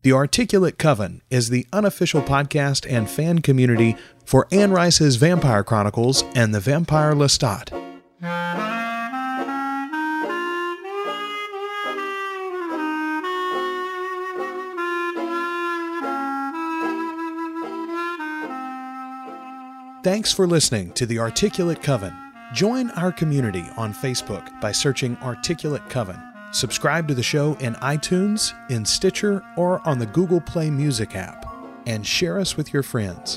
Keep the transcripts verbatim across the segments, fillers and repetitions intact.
The Articulate Coven is the unofficial podcast and fan community for Anne Rice's Vampire Chronicles and the Vampire Lestat. Thanks for listening to The Articulate Coven. Join our community on Facebook by searching Articulate Coven. Subscribe to the show in iTunes, in Stitcher, or on the Google Play Music app. And share us with your friends.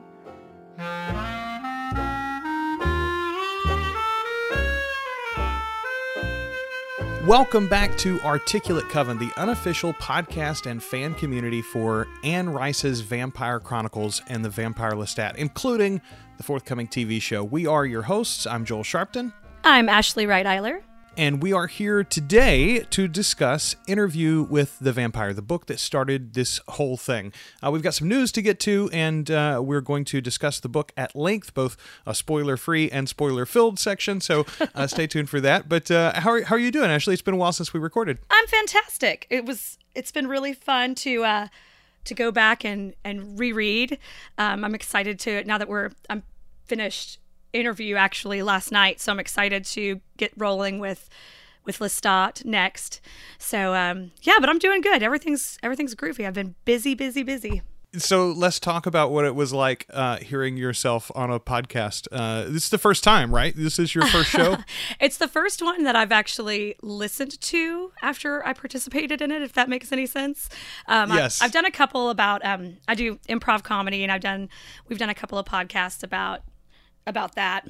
Welcome back to Articulate Coven, the unofficial podcast and fan community for Anne Rice's Vampire Chronicles and the Vampire Lestat, including the forthcoming T V show. We are your hosts. I'm Joel Sharpton. I'm Ashley Wright-Eiler. And we are here today to discuss Interview with the Vampire, the book that started this whole thing. Uh, we've got some news to get to, and uh, we're going to discuss the book at length, both a spoiler-free and spoiler-filled section, so uh, stay tuned for that. But uh, how, are, how are you doing, Ashley? It's been a while since we recorded. I'm fantastic. It was, it's been really fun to uh, to go back and, and reread. Um, I'm excited to, now that we're, I'm finished interview actually last night, so I'm excited to get rolling with with Lestat next. So um yeah, but I'm doing good. Everything's everything's groovy. I've been busy, busy, busy. So let's talk about what it was like uh, hearing yourself on a podcast. Uh, this is the first time, right? This is your first show? It's the first one that I've actually listened to after I participated in it, if that makes any sense. Um, yes. I, I've done a couple about, um, I do improv comedy, and I've done, we've done a couple of podcasts about about that.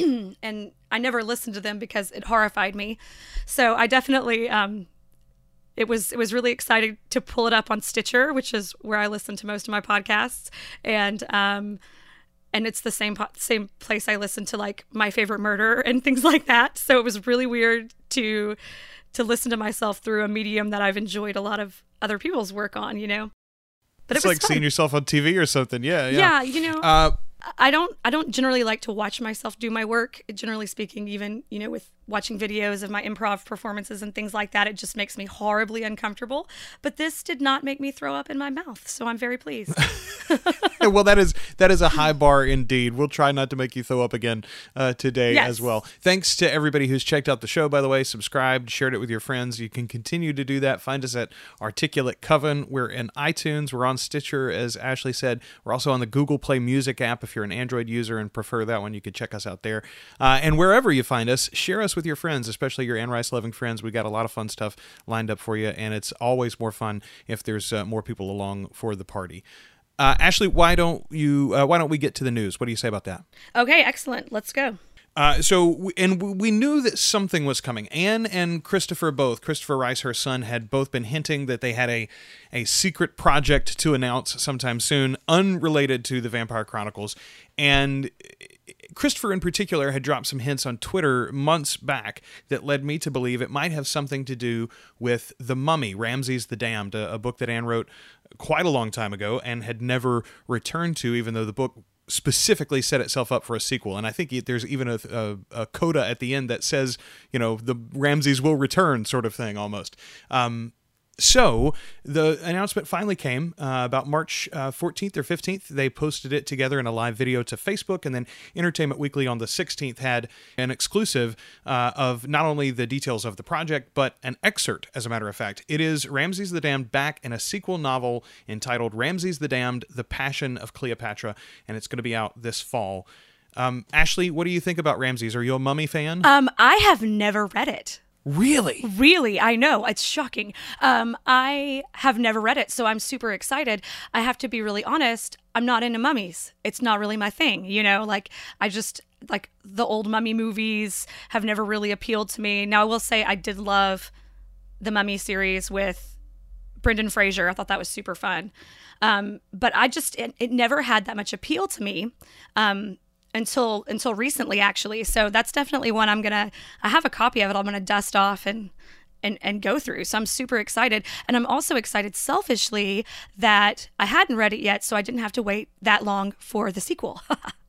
And I never listened to them because it horrified me. So I definitely, um, it was, it was really exciting to pull it up on Stitcher, which is where I listen to most of my podcasts. And, um, and it's the same, po- same place I listen to like My Favorite Murder and things like that. So it was really weird to, to listen to myself through a medium that I've enjoyed a lot of other people's work on, you know, but it's it was like fun. Seeing yourself on T V or something. Yeah. Yeah. Yeah. You know, uh, I don't I don't generally like to watch myself do my work. Generally speaking, even, you know, with watching videos of my improv performances and things like that, it just makes me horribly uncomfortable. But this did not make me throw up in my mouth, so I'm very pleased. Well, that is that is a high bar indeed. We'll try not to make you throw up again uh, today Yes. as well. Thanks to everybody who's checked out the show, by the way, subscribed, shared it with your friends. You can continue to do that. Find us at Articulate Coven. We're in iTunes. We're on Stitcher, as Ashley said. We're also on the Google Play Music app. If you're an Android user and prefer that one, you can check us out there. Uh, and wherever you find us, share us with your friends, especially your Anne Rice loving friends. We got a lot of fun stuff lined up for you, and it's always more fun if there's uh, more people along for the party. Uh, Ashley, why don't you? Uh, why don't we get to the news? What do you say about that? Okay, excellent. Let's go. Uh, so, and we knew that something was coming. Anne and Christopher both, Christopher Rice, her son, had both been hinting that they had a, a secret project to announce sometime soon, unrelated to the Vampire Chronicles. And Christopher in particular had dropped some hints on Twitter months back that led me to believe it might have something to do with The Mummy, Ramses the Damned, a, a book that Anne wrote quite a long time ago and had never returned to, even though the book specifically set itself up for a sequel. And I think there's even a, a, a coda at the end that says, you know, the Ramses will return sort of thing almost. Um, So the announcement finally came uh, about March uh, fourteenth or fifteenth. They posted it together in a live video to Facebook, and then Entertainment Weekly on the sixteenth had an exclusive uh, of not only the details of the project, but an excerpt, as a matter of fact. It is Ramses the Damned back in a sequel novel entitled Ramses the Damned, The Passion of Cleopatra, and it's going to be out this fall. Um, Ashley, what do you think about Ramses? Are you a Mummy fan? Um, I have never read it. Really? Really, I know. It's shocking. Um, I have never read it, so I'm super excited. I have to be really honest. I'm not into mummies. It's not really my thing, you know? Like, I just, like, the old mummy movies have never really appealed to me. Now, I will say I did love the Mummy series with Brendan Fraser. I thought that was super fun. Um, but I just, it, it never had that much appeal to me. Um until until recently, actually. So that's definitely one I'm gonna, I have a copy of it I'm gonna dust off and and and go through. So I'm super excited. And I'm also excited selfishly that I hadn't read it yet, so I didn't have to wait that long for the sequel.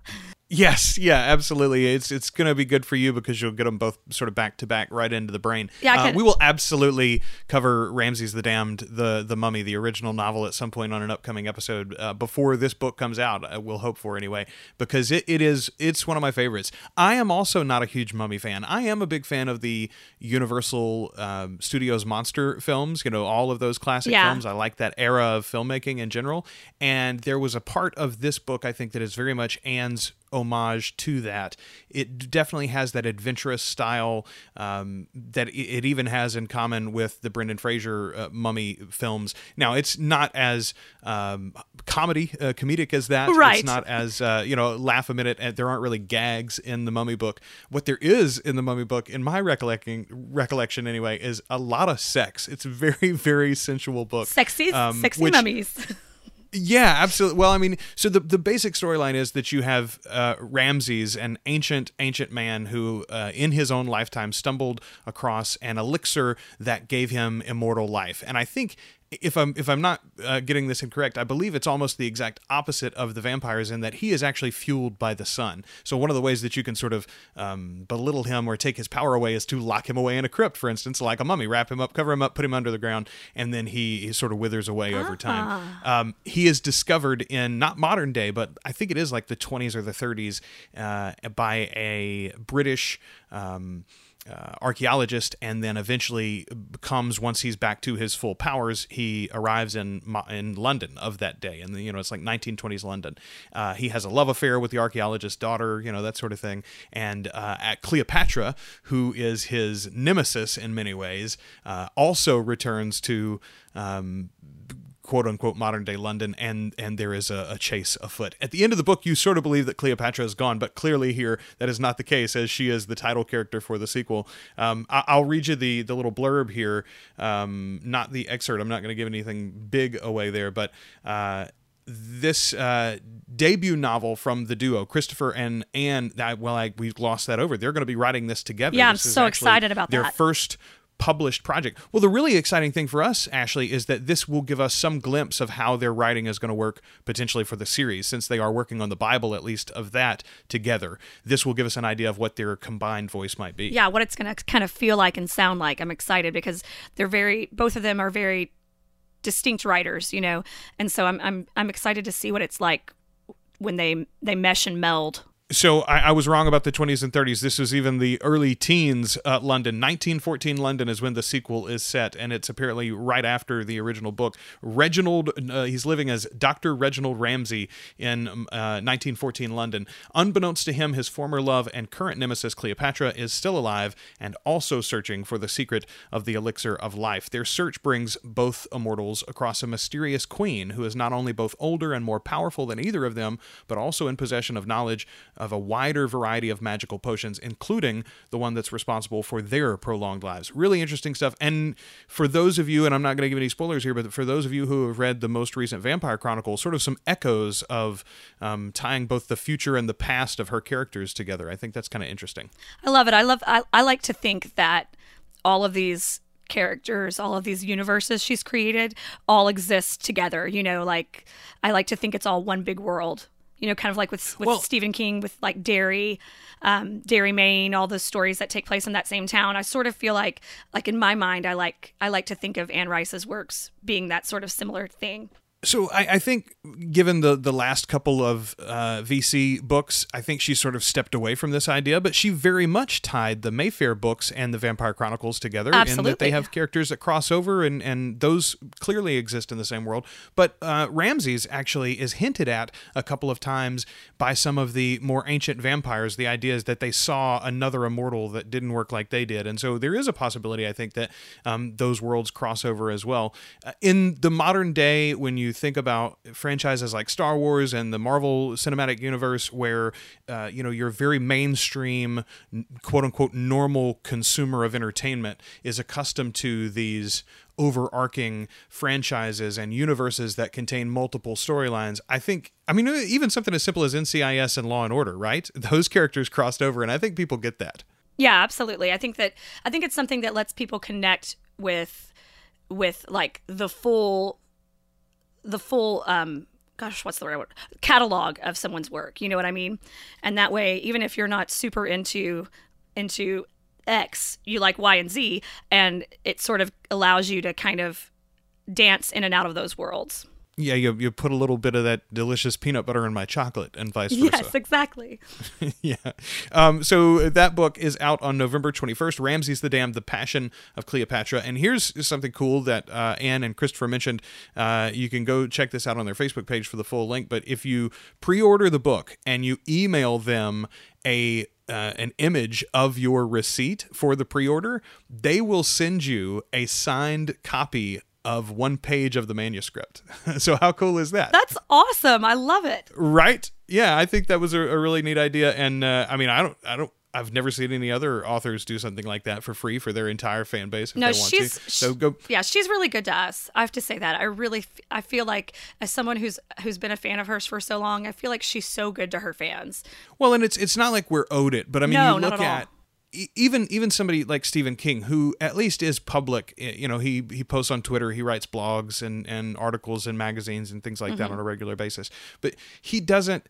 Yes, yeah, absolutely. It's it's going to be good for you because you'll get them both sort of back to back right into the brain. Yeah, I uh, can- we will absolutely cover Ramses the Damned, the the Mummy, the original novel, at some point on an upcoming episode uh, before this book comes out. Uh, we'll hope for anyway, because it, it is it's one of my favorites. I am also not a huge Mummy fan. I am a big fan of the Universal um, Studios monster films. You know, all of those classic Yeah. films. I like that era of filmmaking in general. And there was a part of this book I think that is very much Anne's homage to that. It definitely has that adventurous style um, that it even has in common with the Brendan Fraser uh, Mummy films. Now, it's not as um, comedy, uh, comedic as that. Right. It's not as, uh, you know, laugh a minute. And there aren't really gags in the Mummy book. What there is in the Mummy book, in my recollecting, recollection anyway, is a lot of sex. It's a very, very sensual book. Sexy, um, sexy which- mummies. Yeah, absolutely. Well, I mean, so the the basic storyline is that you have uh, Ramses, an ancient, ancient man who, uh, in his own lifetime, stumbled across an elixir that gave him immortal life. And I think, if I'm if I'm not uh, getting this incorrect, I believe it's almost the exact opposite of the vampires in that he is actually fueled by the sun. So one of the ways that you can sort of um, belittle him or take his power away is to lock him away in a crypt, for instance, like a mummy, wrap him up, cover him up, put him under the ground, and then he, he sort of withers away over time. Um, he is discovered in not modern day, but I think it is like the twenties or the thirties uh, by a British Um, Uh, archaeologist, and then eventually becomes, once he's back to his full powers, he arrives in Mo- in London of that day, and you know it's like nineteen twenties London. Uh, he has a love affair with the archaeologist's daughter, you know that sort of thing, and uh, at Cleopatra, who is his nemesis in many ways, uh, also returns to Um, quote unquote modern day London, and and there is a, a chase afoot. At the end of the book, you sort of believe that Cleopatra is gone, but clearly here that is not the case, as she is the title character for the sequel. Um, I, I'll read you the the little blurb here, um, not the excerpt. I'm not going to give anything big away there, but. Uh, This uh, debut novel from the duo, Christopher and Anne, I, well, I, we glossed that over. They're going to be writing this together. Yeah, I'm This is so actually excited about their that. first published project. Well, the really exciting thing for us, Ashley, is that this will give us some glimpse of how their writing is going to work potentially for the series, since they are working on the Bible, at least, of that together. This will give us an idea of what their combined voice might be. Yeah, what it's going to kind of feel like and sound like. I'm excited because they're very, both of them are very distinct writers, you know, and so I'm I'm I'm excited to see what it's like when they they mesh and meld. So I, I was wrong about the twenties and thirties. This was even the early teens uh, London. nineteen fourteen London is when the sequel is set, and it's apparently right after the original book. Reginald, uh, he's living as Doctor Reginald Ramsay in uh, nineteen fourteen London. Unbeknownst to him, his former love and current nemesis Cleopatra is still alive and also searching for the secret of the elixir of life. Their search brings both immortals across a mysterious queen who is not only both older and more powerful than either of them, but also in possession of knowledge of a wider variety of magical potions, including the one that's responsible for their prolonged lives. Really interesting stuff. And for those of you, and I'm not going to give any spoilers here, but for those of you who have read the most recent Vampire Chronicles, sort of some echoes of um, tying both the future and the past of her characters together. I think that's kind of interesting. I love it. I love I, I like to think that all of these characters, all of these universes she's created all exist together, you know, like I like to think it's all one big world. You know, kind of like with with Well- Stephen King, with like Derry, um, Derry, Maine, all the stories that take place in that same town. I sort of feel like, like in my mind, I like I like to think of Anne Rice's works being that sort of similar thing. So I, I think, given the, the last couple of uh, V C books, I think she sort of stepped away from this idea, but she very much tied the Mayfair books and the Vampire Chronicles together in that Absolutely. they have characters that cross over, and, and those clearly exist in the same world. But uh, Ramses actually is hinted at a couple of times by some of the more ancient vampires. The idea is that they saw another immortal that didn't work like they did. And so there is a possibility, I think, that um, those worlds cross over as well. Uh, in the modern day, when you think about franchises like Star Wars and the Marvel Cinematic Universe, where uh, you know your very mainstream, quote unquote, normal consumer of entertainment is accustomed to these overarching franchises and universes that contain multiple storylines. I think, I mean, even something as simple as N C I S and Law and Order, right? Those characters crossed over, and I think people get that. Yeah, absolutely. I think that I think it's something that lets people connect with with like the full the full um gosh, what's the right word? Catalog of someone's work. You know what I mean? And that way, even if you're not super into into X, you like Y and Z, and it sort of allows you to kind of dance in and out of those worlds. Yeah, you you put a little bit of that delicious peanut butter in my chocolate and vice versa. Yes, exactly. Yeah. Um, so that book is out on November twenty-first, Ramses the Damned, The Passion of Cleopatra. And here's something cool that uh, Anne and Christopher mentioned. Uh, you can go check this out on their Facebook page for the full link. But if you pre-order the book and you email them a Uh, an image of your receipt for the pre-order, they will send you a signed copy of one page of the manuscript. So how cool is that? That's awesome. I love it. Right? Yeah, I think that was a, a really neat idea. And uh, I mean, I don't, I don't, I've never seen any other authors do something like that for free for their entire fan base if No, they want she's to. So go. Yeah, she's really good to us. I have to say that. I really, f- I feel like as someone who's who's been a fan of hers for so long, I feel like she's so good to her fans. Well, and it's it's not like we're owed it, but I mean, No, you not look at all. at e- even even somebody like Stephen King, who at least is public. You know, he he posts on Twitter, he writes blogs and and articles in magazines and things like that on a regular basis. But he doesn't.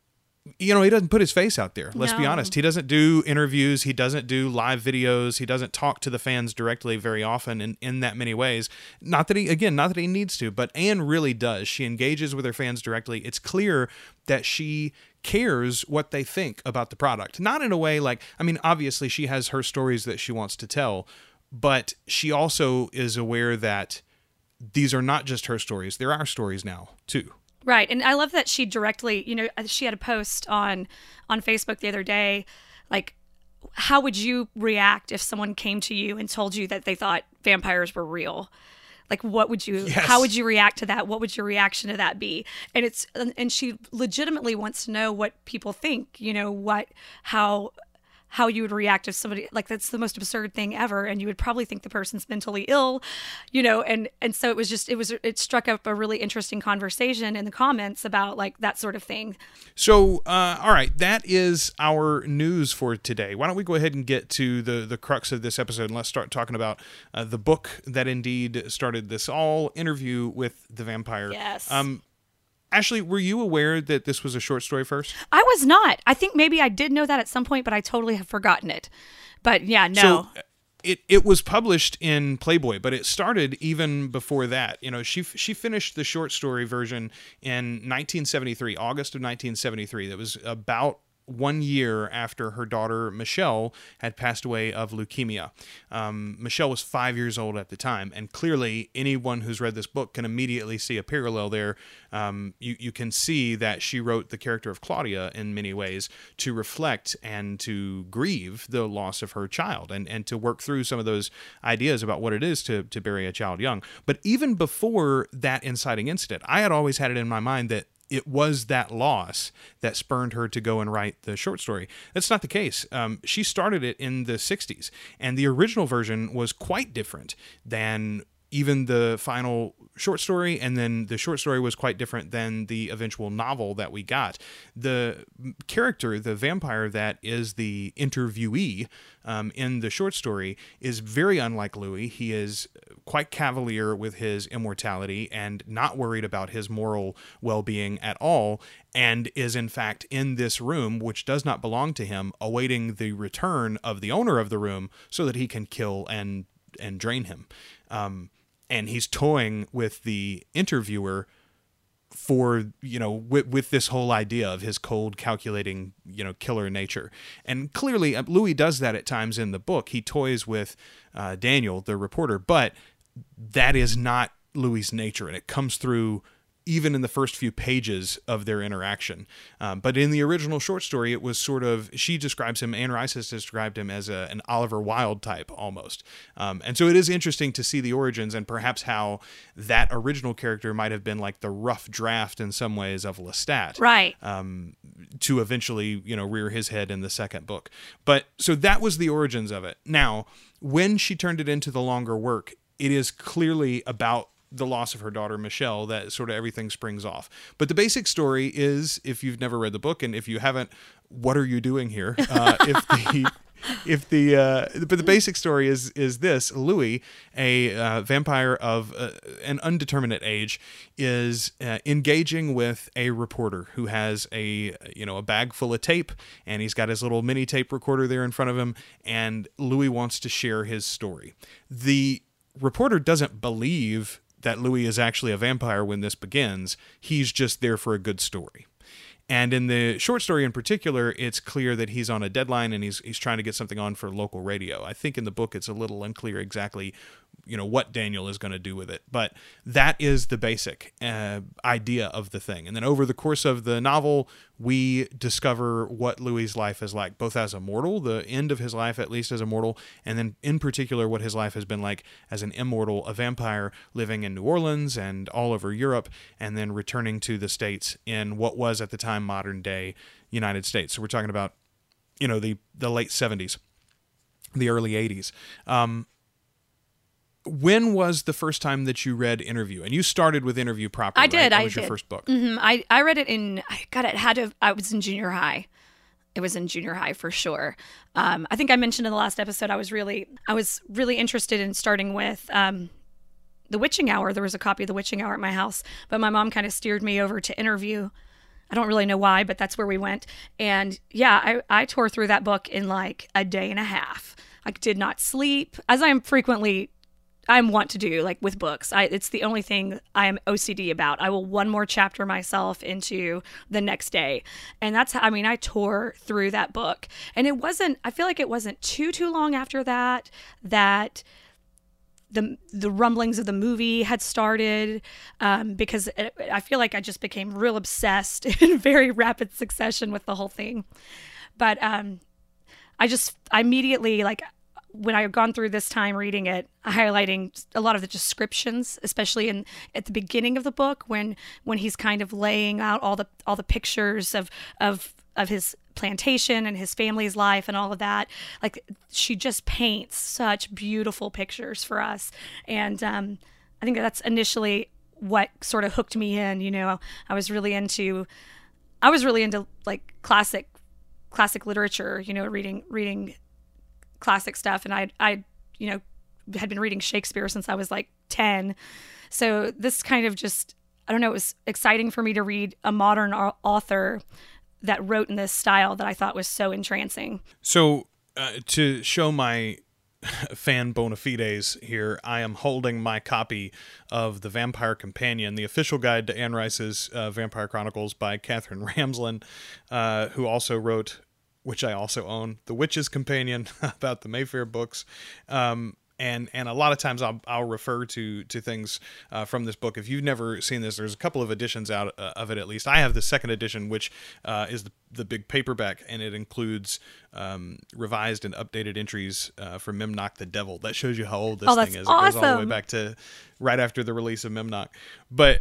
You know, he doesn't put his face out there. Let's be No. honest. He doesn't do interviews. He doesn't do live videos. He doesn't talk to the fans directly very often in, in that many ways. Not that he, again, not that he needs to, but Anne really does. She engages with her fans directly. It's clear that she cares what they think about the product. Not in a way like, I mean, obviously she has her stories that she wants to tell, but she also is aware that these are not just her stories. They're our stories now, too. Right. And I love that she directly, you know, she had a post on on Facebook the other day, like, how would you react if someone came to you and told you that they thought vampires were real? Like, what would you, Yes. how would you react to that? What would your reaction to that be? And it's, and she legitimately wants to know what people think, you know, what, how, how you would react if somebody, like, that's the most absurd thing ever, and you would probably think the person's mentally ill, you know, and and so it was just, it was, it struck up a really interesting conversation in the comments about, like, that sort of thing. So, uh, all right, that is our news for today. Why don't we go ahead and get to the, the crux of this episode, and let's start talking about uh, the book that indeed started this all, Interview with the Vampire. Yes. Um, Ashley, were you aware that this was a short story first? I was not. I think maybe I did know that at some point, but I totally have forgotten it. But yeah, no. So, It it was published in Playboy, but it started even before that. You know, she she finished the short story version in nineteen seventy-three, August of nineteen seventy-three. That was about one year after her daughter Michelle had passed away of leukemia. Um, Michelle was five years old at the time, and clearly anyone who's read this book can immediately see a parallel there. Um, you, you can see that she wrote the character of Claudia in many ways to reflect and to grieve the loss of her child, and, and to work through some of those ideas about what it is to, to bury a child young. But even before that inciting incident, I had always had it in my mind that it was that loss that spurned her to go and write the short story. That's not the case. Um, she started it in the sixties, and the original version was quite different than even the final short story, and then the short story was quite different than the eventual novel that we got. The character, the vampire that is the interviewee um, in the short story, is very unlike Louis. He is quite cavalier with his immortality and not worried about his moral well-being at all, and is in fact in this room, which does not belong to him, awaiting the return of the owner of the room so that he can kill and and drain him. Um, and he's toying with the interviewer for, you know, with, with this whole idea of his cold, calculating, you know, killer nature. And clearly, uh, Louis does that at times in the book. He toys with uh, Daniel, the reporter, but that is not Louis's nature, and it comes through even in the first few pages of their interaction. Um, but in the original short story, it was sort of, she describes him, Anne Rice has described him as a, an Oliver Wilde type almost. Um, and so it is interesting to see the origins and perhaps how that original character might have been like the rough draft in some ways of Lestat. Right. Um, to eventually, you know, rear his head in the second book. But so that was the origins of it. Now, when she turned it into the longer work, it is clearly about the loss of her daughter, Michelle, that sort of everything springs off. But the basic story is, if you've never read the book, and if you haven't, what are you doing here? Uh, if the if the uh, but the basic story is is this: Louis, a uh, vampire of uh, an undeterminate age, is uh, engaging with a reporter who has a you know a bag full of tape, and he's got his little mini tape recorder there in front of him, and Louis wants to share his story. The reporter doesn't believe that Louis is actually a vampire when this begins. He's just there for a good story. And in the short story in particular, it's clear that he's on a deadline and he's he's trying to get something on for local radio. I think in the book it's a little unclear exactly, you know, what Daniel is going to do with it. But that is the basic uh, idea of the thing. And then over the course of the novel, we discover what Louis' life is like, both as a mortal, the end of his life at least as a mortal, and then in particular what his life has been like as an immortal, a vampire living in New Orleans and all over Europe, and then returning to the States in what was at the time modern day United States. So we're talking about, you know, the, the late seventies, the early eighties. Um, when was the first time that you read Interview? And you started with Interview proper, I did. right? That I was did. your first book. Mm-hmm. I, I read it in, I got it, had to, I was in junior high. It was in junior high for sure. Um, I think I mentioned in the last episode, I was really, I was really interested in starting with um, The Witching Hour. There was a copy of The Witching Hour at my house, but my mom kind of steered me over to Interview. I don't really know why, but that's where we went. And yeah, I, I tore through that book in like a day and a half. I did not sleep, as I am frequently, I want to do like with books. I, it's the only thing I am O C D about. I will one more chapter myself into the next day. And that's how, I mean, I tore through that book. And it wasn't, I feel like it wasn't too, too long after that, that the the rumblings of the movie had started, um, because it, I feel like I just became real obsessed in very rapid succession with the whole thing. But um, I just, I immediately, like, when I had gone through this time reading it, highlighting a lot of the descriptions, especially in at the beginning of the book, when when he's kind of laying out all the all the pictures of of of his plantation and his family's life and all of that. Like, she just paints such beautiful pictures for us. And um, I think that's initially what sort of hooked me in. You know, I was really into, I was really into like classic, classic literature, you know, reading, reading classic stuff. And I, I, you know, had been reading Shakespeare since I was like ten. So this kind of just, I don't know, it was exciting for me to read a modern author that wrote in this style that I thought was so entrancing. So uh, to show my fan bona fides here, I am holding my copy of The Vampire Companion, the official guide to Anne Rice's uh, Vampire Chronicles by Katherine Ramsland, uh, who also wrote, which I also own, The Witch's Companion about the Mayfair books. Um, And and a lot of times I'll I'll refer to to things uh, from this book. If you've never seen this, there's a couple of editions out uh, of it at least. I have the second edition, which uh, is the, the big paperback, and it includes um, revised and updated entries uh, for Memnoch the Devil. That shows you how old this oh, thing that's is. Awesome. It goes all the way back to right after the release of Memnoch. But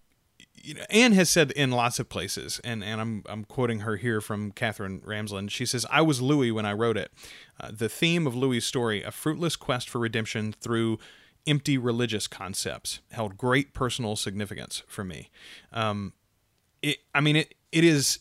you know, Anne has said in lots of places, and, and I'm I'm quoting her here from Katherine Ramsland. She says, "I was Louis when I wrote it. Uh, the theme of Louis' story, a fruitless quest for redemption through empty religious concepts, held great personal significance for me." Um, it, I mean, it it is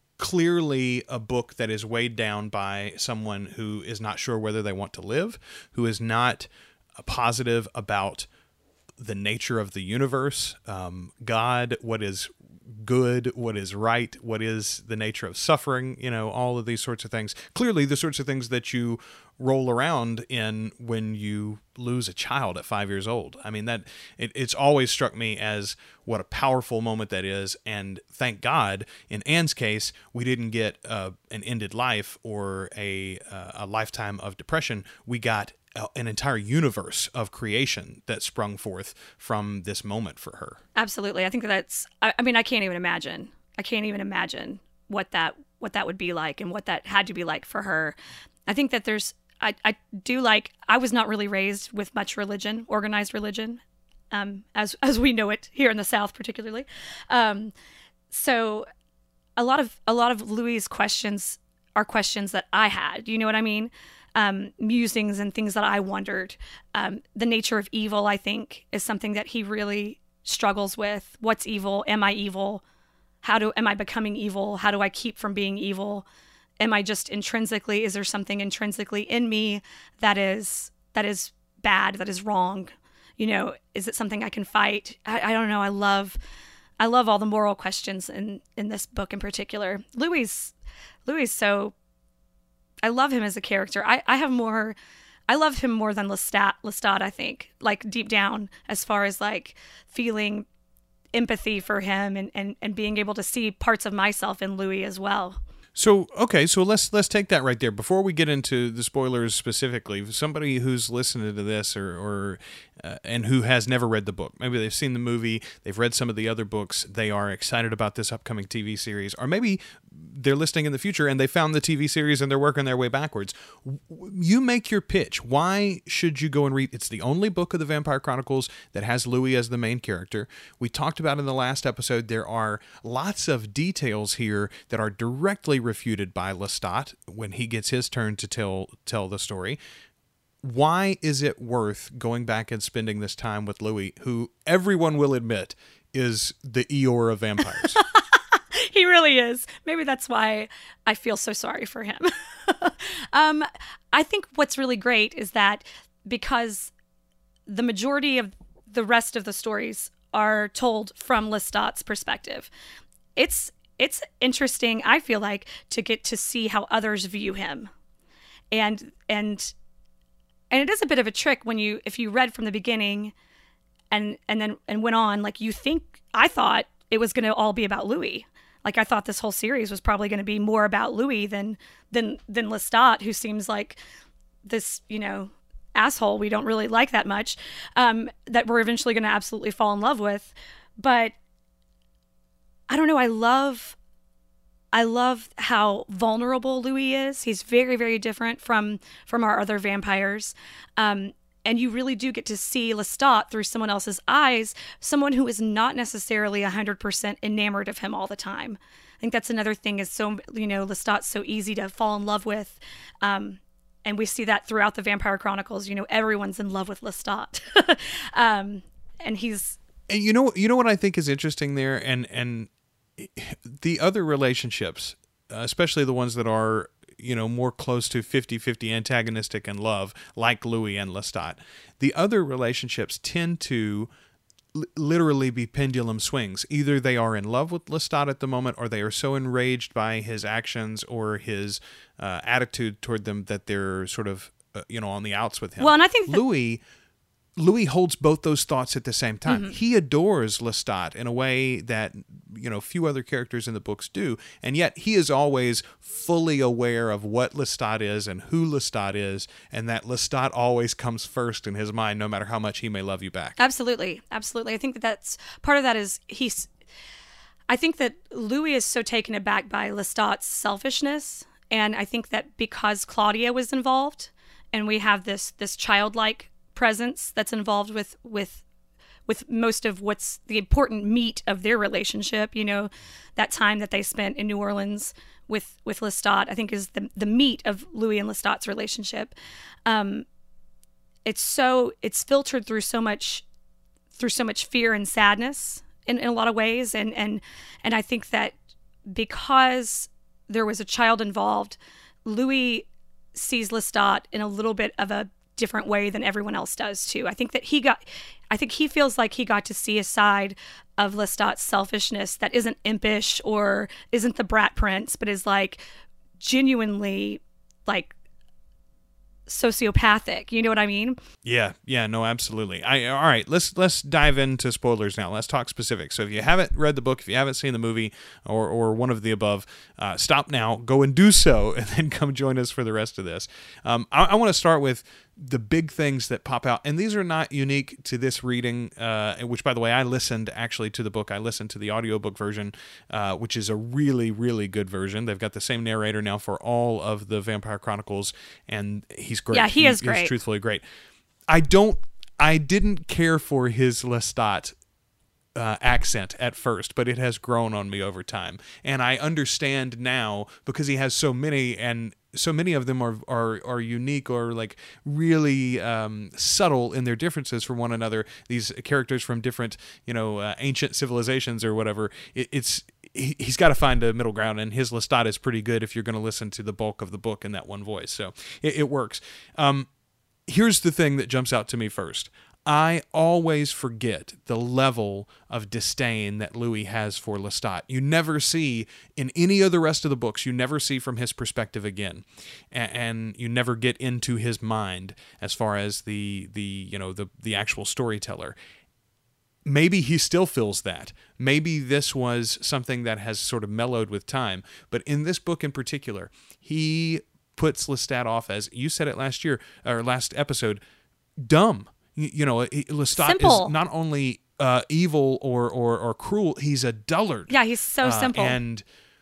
clearly a book that is weighed down by someone who is not sure whether they want to live, who is not uh, positive about the nature of the universe, um, God, what is good, what is right, what is the nature of suffering, you know, all of these sorts of things. Clearly the sorts of things that you roll around in when you lose a child at five years old. I mean, that it, it's always struck me as what a powerful moment that is. And thank God, in Anne's case, we didn't get uh, an ended life or a, uh, a lifetime of depression. We got an entire universe of creation that sprung forth from this moment for her. Absolutely. I think that's, I, I mean, I can't even imagine. I can't even imagine what that, what that would be like and what that had to be like for her. I think that there's, I, I do like, I was not really raised with much religion, organized religion, um, as, as we know it here in the South, particularly. Um, so a lot of, a lot of Louis' questions are questions that I had, you know what I mean? Um, musings and things that I wondered. Um, the nature of evil, I think, is something that he really struggles with. What's evil? Am I evil? How do am I becoming evil? How do I keep from being evil? am I just intrinsically, is there something intrinsically in me that is that is bad, that is wrong? You know, is it something I can fight? I, I don't know. I love I love all the moral questions in, in this book in particular. Louis Louis so I love him as a character. I, I have more I love him more than Lestat Lestat, I think, like deep down, as far as like feeling empathy for him and, and, and being able to see parts of myself in Louis as well. So, okay, so let's let's take that right there. Before we get into the spoilers specifically, somebody who's listening to this or, or uh, and who has never read the book, maybe they've seen the movie, they've read some of the other books, they are excited about this upcoming T V series, or maybe they're listening in the future and they found the T V series and they're working their way backwards. You make your pitch. Why should you go and read? It's the only book of the Vampire Chronicles that has Louis as the main character. We talked about in the last episode, there are lots of details here that are directly refuted by Lestat when he gets his turn to tell tell the story. Why is it worth going back and spending this time with Louis, who everyone will admit is the Eeyore of vampires? He really is. Maybe that's why I feel so sorry for him. um, I think what's really great is that because the majority of the rest of the stories are told from Lestat's perspective, it's it's interesting, I feel like, to get to see how others view him. And and and it is a bit of a trick when you if you read from the beginning and and then and went on, like you think I thought it was going to all be about Louis. Like I thought this whole series was probably going to be more about Louis than than than Lestat, who seems like this, you know, asshole we don't really like that much, um, that we're eventually going to absolutely fall in love with. But I don't know. I love, I love how vulnerable Louis is. He's very, very different from from our other vampires. Um, And you really do get to see Lestat through someone else's eyes, someone who is not necessarily one hundred percent enamored of him all the time. I think that's another thing is so, you know, Lestat's so easy to fall in love with. Um, and we see that throughout the Vampire Chronicles. You know, everyone's in love with Lestat. um, and he's... And you know, you know what I think is interesting there? And, and the other relationships, uh, especially the ones that are, you know, more close to fifty-fifty antagonistic and love, like Louis and Lestat. The other relationships tend to l- literally be pendulum swings. Either they are in love with Lestat at the moment, or they are so enraged by his actions or his uh, attitude toward them that they're sort of, uh, you know, on the outs with him. Well, and I think that- Louis... Louis holds both those thoughts at the same time. Mm-hmm. He adores Lestat in a way that, you know, few other characters in the books do, and yet he is always fully aware of what Lestat is and who Lestat is, and that Lestat always comes first in his mind, no matter how much he may love you back. Absolutely, absolutely. I think that that's part of that is he's. I think that Louis is so taken aback by Lestat's selfishness, and I think that because Claudia was involved, and we have this this childlike presence that's involved with with with most of what's the important meat of their relationship, you know, that time that they spent in New Orleans with with Lestat, I think is the the meat of Louis and Lestat's relationship. Um, it's so it's filtered through so much through so much fear and sadness in, in a lot of ways, and and and I think that because there was a child involved, Louis sees Lestat in a little bit of a different way than everyone else does too. I think that he got, I think he feels like he got to see a side of Lestat's selfishness that isn't impish or isn't the brat prince, but is like genuinely like sociopathic. You know what I mean? Yeah, yeah, no, absolutely. I all right, let's let's dive into spoilers now. Let's talk specifics. So if you haven't read the book, if you haven't seen the movie or or one of the above, uh, stop now, go and do so, and then come join us for the rest of this. Um, I, I want to start with the big things that pop out, and these are not unique to this reading, uh, which, by the way, I listened actually to the book. I listened to the audiobook version, uh, which is a really, really good version. They've got the same narrator now for all of the Vampire Chronicles, and he's great. Yeah, he, he is great. He's truthfully great. I don't, I didn't care for his Lestat Uh, accent at first, but it has grown on me over time, and I understand now because he has so many, and so many of them are are, are unique or like really um, subtle in their differences from one another. These characters from different, you know, uh, ancient civilizations or whatever. It, it's he, he's got to find a middle ground, and his Lestat is pretty good if you're going to listen to the bulk of the book in that one voice. So it, it works. Um, here's the thing that jumps out to me first. I always forget the level of disdain that Louis has for Lestat. You never see in any of the rest of the books, you never see from his perspective again. And, and you never get into his mind as far as the the you know the the actual storyteller. Maybe he still feels that. Maybe this was something that has sort of mellowed with time. But in this book in particular, he puts Lestat off as, you said it last year, or last episode, dumb. You know, Lestat simple. is not only uh, evil or, or or cruel, he's a dullard. Yeah, he's so uh, simple. And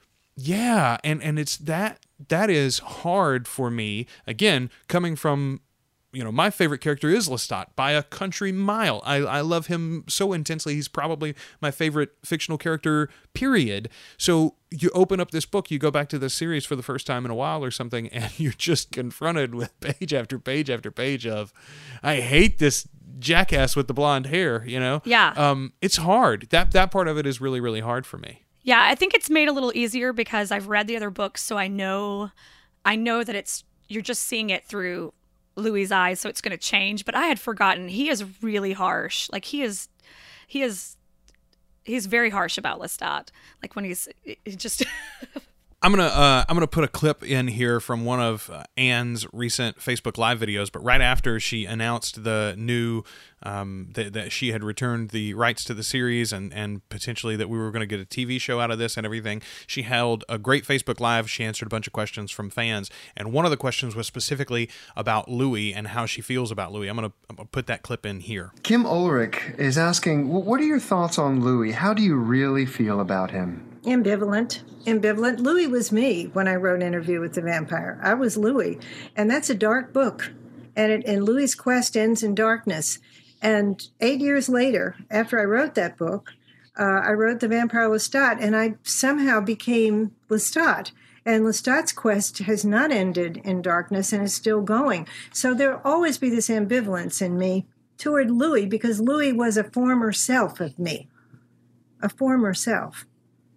yeah, and, and it's that that is hard for me. Again, coming from, you know, my favorite character is Lestat by a country mile. I, I love him so intensely. He's probably my favorite fictional character, period. So you open up this book, you go back to this series for the first time in a while or something, and you're just confronted with page after page after page of, I hate this jackass with the blonde hair, you know? Yeah. Um, it's hard. That, that part of it is really, really hard for me. Yeah, I think it's made a little easier because I've read the other books, so I know, I know that it's, you're just seeing it through Louis' eyes, so it's going to change. But I had forgotten he is really harsh. Like he is, he is, he's very harsh about Lestat. Like when he's it just. I'm gonna uh, I'm gonna put a clip in here from one of uh, Anne's recent Facebook Live videos. But right after she announced the new um, that, that she had returned the rights to the series and and potentially that we were going to get a T V show out of this and everything, she held a great Facebook Live. She answered a bunch of questions from fans, and one of the questions was specifically about Louis and how she feels about Louis. I'm gonna, I'm gonna put that clip in here. Kim Ulrich is asking, what are your thoughts on Louis? How do you really feel about him? Ambivalent. Ambivalent. Louis was me when I wrote Interview with the Vampire. I was Louis. And that's a dark book. And, it, and Louis' quest ends in darkness. And eight years later, after I wrote that book, uh, I wrote The Vampire Lestat, and I somehow became Lestat. And Lestat's quest has not ended in darkness and is still going. So there'll always be this ambivalence in me toward Louis, because Louis was a former self of me. A former self.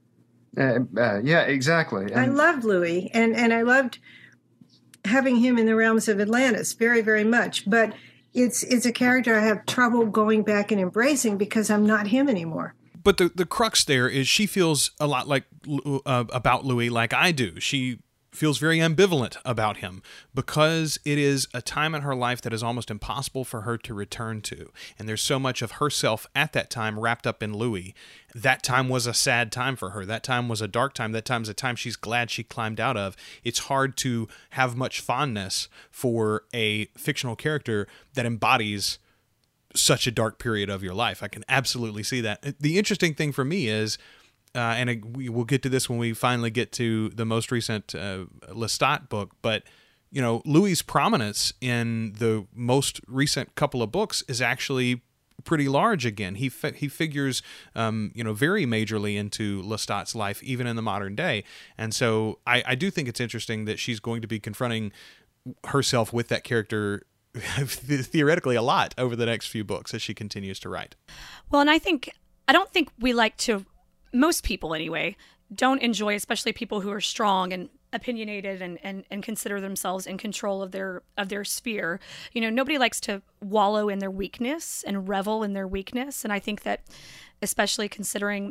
Uh, uh, yeah, exactly. And I loved Louis, and, and I loved having him in the realms of Atlantis very, very much. But it's it's a character I have trouble going back and embracing because I'm not him anymore. But the, the crux there is she feels a lot like uh, about Louis like I do. She feels very ambivalent about him because it is a time in her life that is almost impossible for her to return to. And there's so much of herself at that time wrapped up in Louis. That time was a sad time for her. That time was a dark time. That time's a time she's glad she climbed out of. It's hard to have much fondness for a fictional character that embodies such a dark period of your life. I can absolutely see that. The interesting thing for me is, Uh, and it, we will get to this when we finally get to the most recent uh, Lestat book. But, you know, Louis' prominence in the most recent couple of books is actually pretty large again. He fi- he figures, um, you know, very majorly into Lestat's life, even in the modern day. And so I, I do think it's interesting that she's going to be confronting herself with that character theoretically a lot over the next few books as she continues to write. Well, and I think, I don't think we like to... most people anyway, don't enjoy, especially people who are strong and opinionated and, and, and consider themselves in control of their of their sphere. You know, nobody likes to wallow in their weakness and revel in their weakness. And I think that, especially considering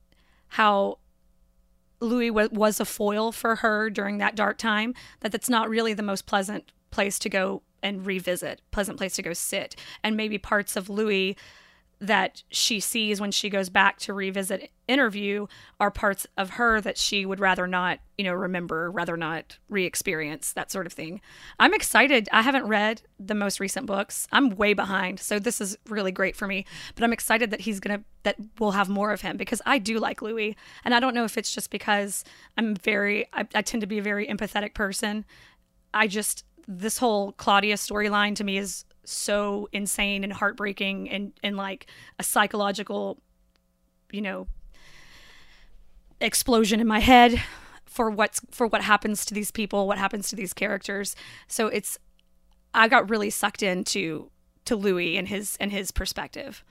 how Louis w- was a foil for her during that dark time, that that's not really the most pleasant place to go and revisit, pleasant place to go sit. And maybe parts of Louis that she sees when she goes back to revisit Interview are parts of her that she would rather not, you know, remember, rather not re-experience, that sort of thing. I'm excited. I haven't read the most recent books. I'm way behind, so this is really great for me. But I'm excited that he's gonna, that we'll have more of him, because I do like Louis, and I don't know if it's just because I'm very, I, I tend to be a very empathetic person. I just, this whole Claudia storyline to me is so insane and heartbreaking and, and like a psychological, you know, explosion in my head for what's for what happens to these people, what happens to these characters. So it's, I got really sucked into to Louis and his and his perspective.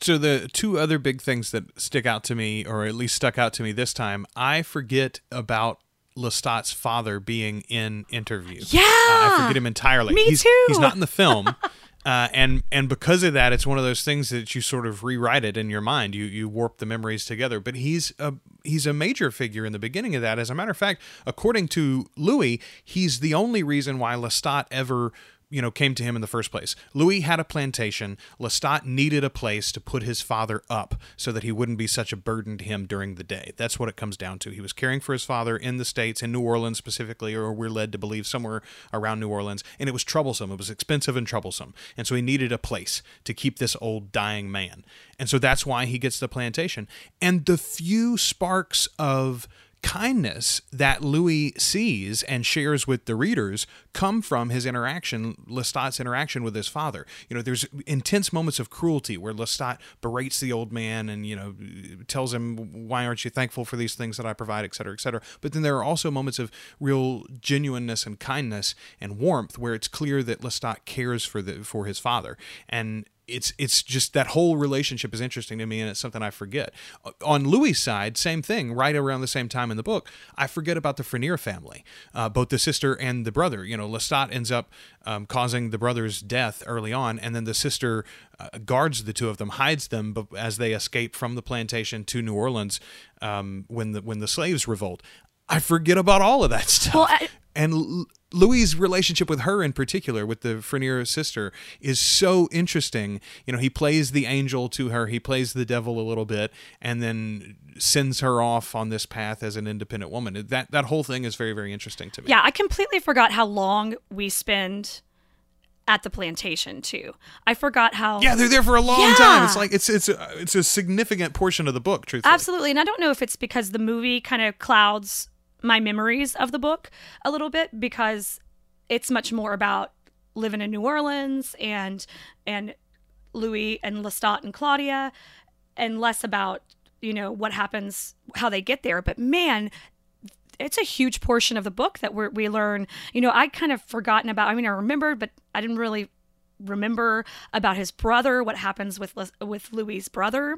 So the two other big things that stick out to me, or at least stuck out to me this time, I forget about Lestat's father being in Interview. Yeah, uh, I forget him entirely. Me he's, too. He's not in the film. Uh, and and because of that, it's one of those things that you sort of rewrite it in your mind. You you warp the memories together. But he's a he's a major figure in the beginning of that. As a matter of fact, according to Louis, he's the only reason why Lestat ever you know came to him in the first place. Louis had a plantation. Lestat needed a place to put his father up so that he wouldn't be such a burden to him during the day. That's what it comes down to. He was caring for his father in the States, in New Orleans specifically, or we're led to believe somewhere around New Orleans, and it was troublesome. It was expensive and troublesome. And so he needed a place to keep this old dying man. And so that's why he gets the plantation. And the few sparks of kindness that Louis sees and shares with the readers come from his interaction, Lestat's interaction with his father. You know, there's intense moments of cruelty where Lestat berates the old man and, you know, tells him, why aren't you thankful for these things that I provide, et cetera, et cetera. But then there are also moments of real genuineness and kindness and warmth where it's clear that Lestat cares for the for his father. And It's it's just that whole relationship is interesting to me, and it's something I forget. On Louis' side, same thing. Right around the same time in the book, I forget about the Frenier family, uh, both the sister and the brother. You know, Lestat ends up um, causing the brother's death early on, and then the sister uh, guards the two of them, hides them, but as they escape from the plantation to New Orleans um, when the when the slaves revolt. I forget about all of that stuff. Well, I- and L- Louis' relationship with her in particular, with the Frenier sister, is so interesting. You know, he plays the angel to her, he plays the devil a little bit, and then sends her off on this path as an independent woman. That that whole thing is very, very interesting to me. Yeah, I completely forgot how long we spend at the plantation too. I forgot how. Yeah, they're there for a long Yeah. time. It's like it's it's a, it's a significant portion of the book, truthfully. Absolutely. And I don't know if it's because the movie kind of clouds my memories of the book a little bit, because it's much more about living in New Orleans and and Louis and Lestat and Claudia, and less about, you know, what happens, how they get there. But man, it's a huge portion of the book that we we learn. You know, I kind of forgotten about, I mean, I remembered, but I didn't really remember about his brother, what happens with with Louis' brother.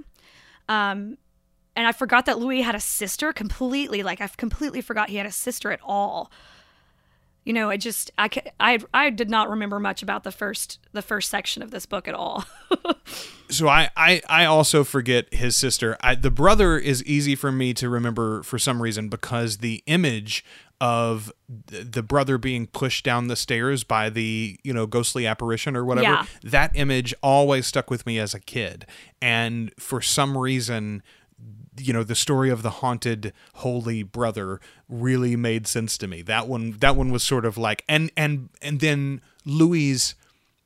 Um, and I forgot that Louis had a sister completely. Like, I completely forgot he had a sister at all. You know, I just, I, I, I did not remember much about the first, the first section of this book at all. So I, I, I also forget his sister. I, the brother is easy for me to remember for some reason, because the image of the brother being pushed down the stairs by the, you know, ghostly apparition or whatever, Yeah. that image always stuck with me as a kid. And for some reason, you know, the story of the haunted holy brother really made sense to me. That one, that one was sort of like, and, and, and then Louis'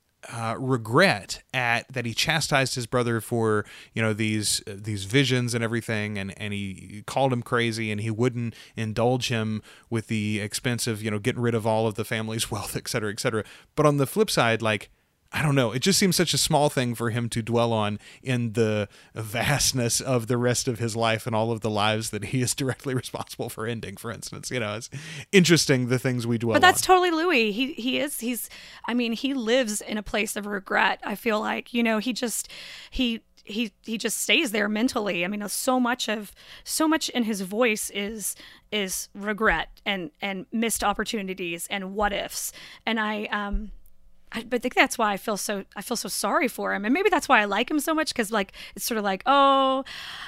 uh, regret at that he chastised his brother for, you know, these, uh, these visions and everything. And, and he called him crazy, and he wouldn't indulge him with the expense of, you know, getting rid of all of the family's wealth, et cetera, et cetera. But on the flip side, like, I don't know. It just seems such a small thing for him to dwell on in the vastness of the rest of his life and all of the lives that he is directly responsible for ending, for instance. You know, it's interesting the things we dwell on. But that's totally Louis. He he is he's I mean, he lives in a place of regret. I feel like, you know, he just he he he just stays there mentally. I mean, so much of so much in his voice is is regret and and missed opportunities and what ifs. And I um I, but I think that's why I feel so I feel so sorry for him, and maybe that's why I like him so much, because like it's sort of like, oh,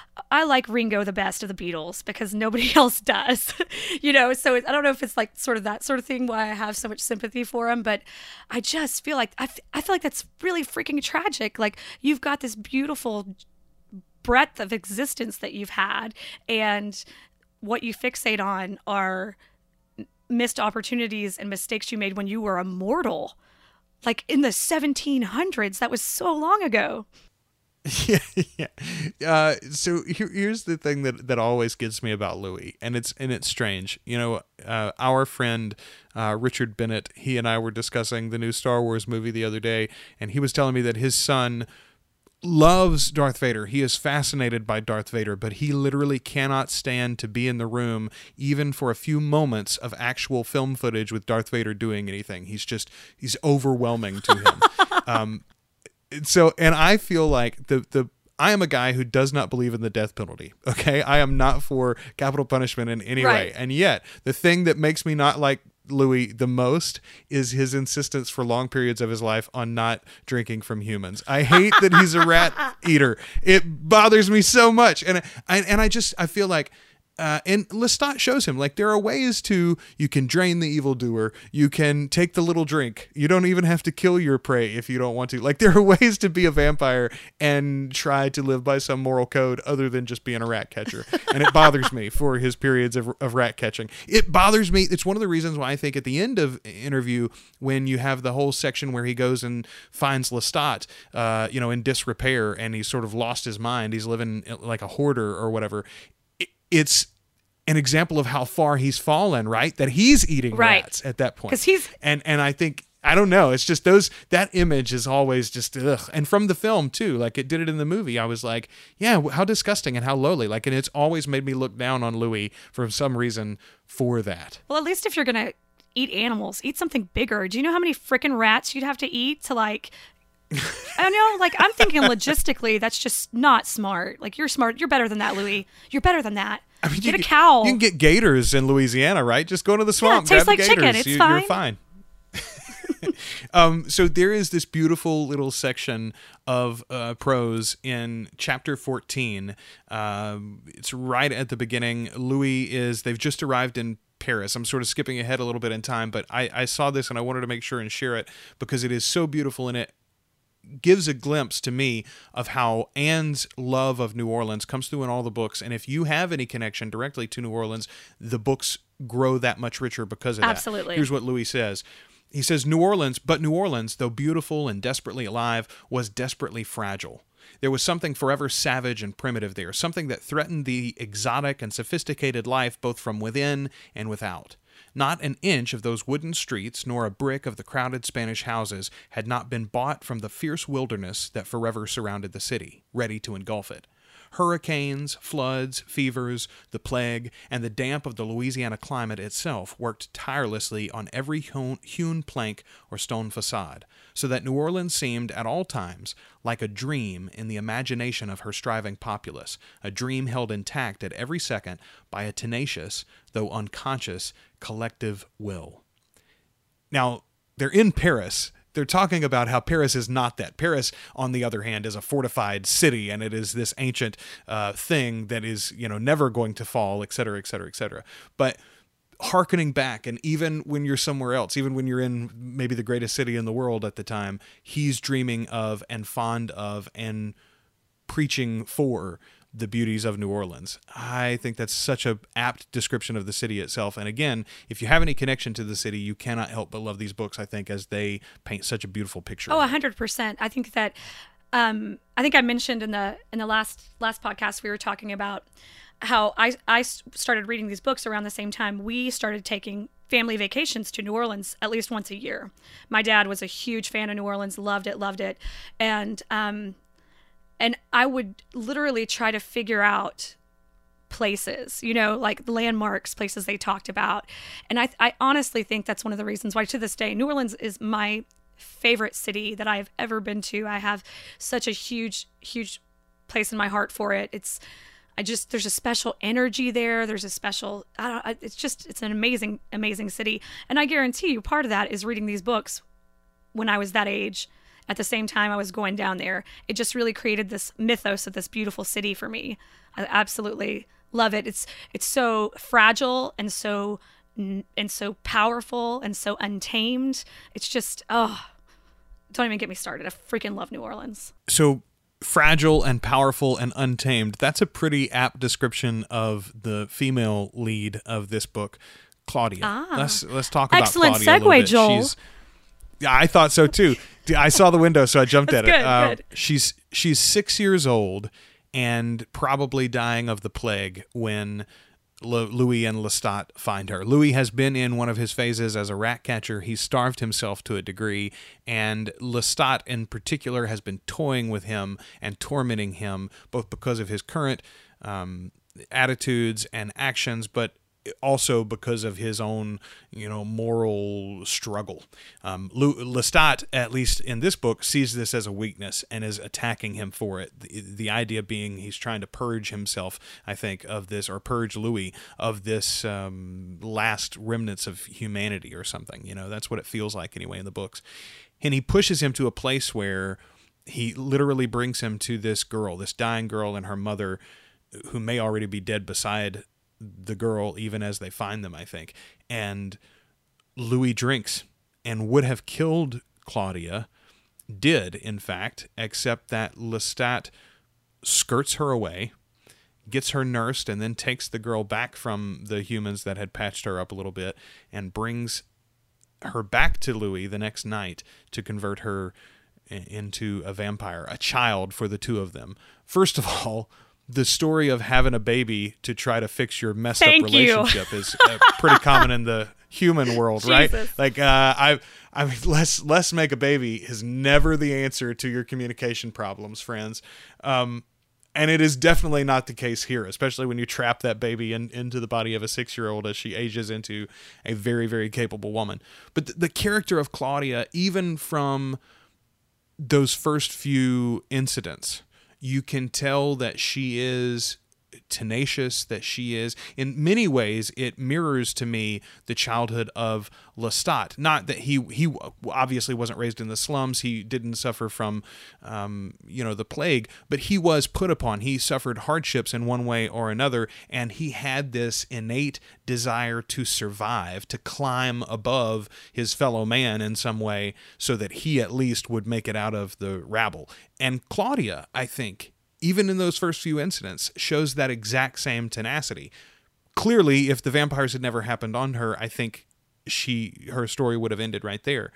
I like Ringo the best of the Beatles because nobody else does, you know. So it, I don't know if it's like sort of that sort of thing why I have so much sympathy for him, but I just feel like I, f- I feel like that's really freaking tragic. Like, you've got this beautiful breadth of existence that you've had, and what you fixate on are missed opportunities and mistakes you made when you were a mortal. Like in the seventeen hundreds, that was so long ago. Yeah, yeah. Uh, so here, here's the thing that, that always gets me about Louis, and it's and it's strange. You know, uh, our friend uh, Richard Bennett, he and I were discussing the new Star Wars movie the other day, and he was telling me that his son loves Darth Vader. He is fascinated by Darth Vader, but he literally cannot stand to be in the room even for a few moments of actual film footage with Darth Vader doing anything. He's just, he's overwhelming to him. um, so, and I feel like the, the, I am a guy who does not believe in the death penalty. Okay, I am not for capital punishment in any Right. way, and yet the thing that makes me not like Louis the most is his insistence for long periods of his life on not drinking from humans. I hate that he's a rat eater. It bothers me so much, and I and I just I feel like. Uh, and Lestat shows him, like, there are ways to, you can drain the evildoer, you can take the little drink, you don't even have to kill your prey if you don't want to. Like, there are ways to be a vampire and try to live by some moral code other than just being a rat catcher. And it bothers me for his periods of, of rat catching. It bothers me. It's one of the reasons why I think at the end of Interview, when you have the whole section where he goes and finds Lestat, uh, you know, in disrepair, and he's sort of lost his mind, he's living like a hoarder or whatever. It's an example of how far he's fallen, right? That he's eating Right. rats at that point. 'Cause he's- and and I think I don't know. It's just those that image is always just ugh. And from the film too, like it did it in the movie. I was like, yeah, how disgusting and how lowly. Like, and it's always made me look down on Louis for some reason for that. Well, at least if you're gonna eat animals, eat something bigger. Do you know how many freaking rats you'd have to eat to like? I don't know. Like, I'm thinking logistically, that's just not smart. Like, you're smart. You're better than that, Louis. You're better than that. I mean, Get you a can- cow. You can get gators in Louisiana, right? Just go to the swamp. tastes grab like the chicken. gators. It's you, fine. You're fine. um, so there is this beautiful little section of uh, prose in chapter fourteen. Um, it's right at the beginning. Louis is, they've just arrived in Paris. I'm sort of skipping ahead a little bit in time, but I, I saw this and I wanted to make sure and share it because it is so beautiful, and it gives a glimpse to me of how Anne's love of New Orleans comes through in all the books. And if you have any connection directly to New Orleans, the books grow that much richer because of that. Absolutely. Here's what Louis says. He says, New Orleans, but New Orleans, though beautiful and desperately alive, was desperately fragile. There was something forever savage and primitive there, something that threatened the exotic and sophisticated life both from within and without. Not an inch of those wooden streets, nor a brick of the crowded Spanish houses, had not been bought from the fierce wilderness that forever surrounded the city, ready to engulf it. Hurricanes, floods, fevers, the plague, and the damp of the Louisiana climate itself worked tirelessly on every hewn plank or stone facade, so that New Orleans seemed at all times like a dream in the imagination of her striving populace, a dream held intact at every second by a tenacious, though unconscious, collective will. Now, they're in Paris. They're talking about how Paris is not that. Paris, on the other hand, is a fortified city, and it is this ancient uh, thing that is, you know, never going to fall, et cetera, et cetera, et cetera. But hearkening back, and even when you're somewhere else, even when you're in maybe the greatest city in the world at the time, he's dreaming of and fond of and preaching for the beauties of New Orleans. I think that's such a apt description of the city itself. And again, if you have any connection to the city, you cannot help but love these books, I think, as they paint such a beautiful picture. Oh, of a it. hundred percent. I think that, um, I think I mentioned in the in the last last podcast we were talking about how I I started reading these books around the same time we started taking family vacations to New Orleans at least once a year. My dad was a huge fan of New Orleans, loved it, loved it, and um, and I would literally try to figure out places, you know, like the landmarks, places they talked about. And I, I honestly think that's one of the reasons why to this day, New Orleans is my favorite city that I've ever been to. I have such a huge, huge place in my heart for it. It's, I just, there's a special energy there. There's a special, I don't, it's just, it's an amazing, amazing city. And I guarantee you part of that is reading these books when I was that age. At the same time I was going down there, it just really created this mythos of this beautiful city for me. I absolutely love it. It's it's so fragile and so and so powerful and so untamed. It's just, oh, don't even get me started. I freaking love New Orleans. So fragile and powerful and untamed. That's a pretty apt description of the female lead of this book, Claudia. Ah. Let's let's talk about Excellent Claudia a little segue, bit. Joel. She's, yeah, I thought so too. I saw the window, so I jumped That's at good, it. Uh, good. She's she's six years old and probably dying of the plague when L- Louis and Lestat find her. Louis has been in one of his phases as a rat catcher. He's starved himself to a degree, and Lestat in particular has been toying with him and tormenting him, both because of his current um, attitudes and actions, but also because of his own, you know, moral struggle. Um, Lestat, at least in this book, sees this as a weakness and is attacking him for it. The, the idea being he's trying to purge himself, I think, of this, or purge Louis of this um, last remnants of humanity or something. You know, that's what it feels like anyway in the books. And he pushes him to a place where he literally brings him to this girl, this dying girl, and her mother, who may already be dead beside the girl even as they find them, I think. And Louis drinks and would have killed Claudia, did in fact, except that Lestat skirts her away, gets her nursed, and then takes the girl back from the humans that had patched her up a little bit and brings her back to Louis the next night to convert her into a vampire, a child for the two of them. First of all, the story of having a baby to try to fix your messed Thank up you. relationship is uh, pretty common in the human world, right? Jesus. Like, uh, I, I mean, let's let's make a baby is never the answer to your communication problems, friends. Um, and it is definitely not the case here, especially when you trap that baby in, into the body of a six-year-old as she ages into a very, very capable woman. But th- the character of Claudia, even from those first few incidents, you can tell that she is tenacious, that she is, in many ways, it mirrors to me the childhood of Lestat. Not that he he obviously wasn't raised in the slums, he didn't suffer from, um, you know, the plague, but he was put upon. He suffered hardships in one way or another, and he had this innate desire to survive, to climb above his fellow man in some way, so that he at least would make it out of the rabble. And Claudia, I think, even in those first few incidents, shows that exact same tenacity. Clearly, if the vampires had never happened on her, I think she her story would have ended right there.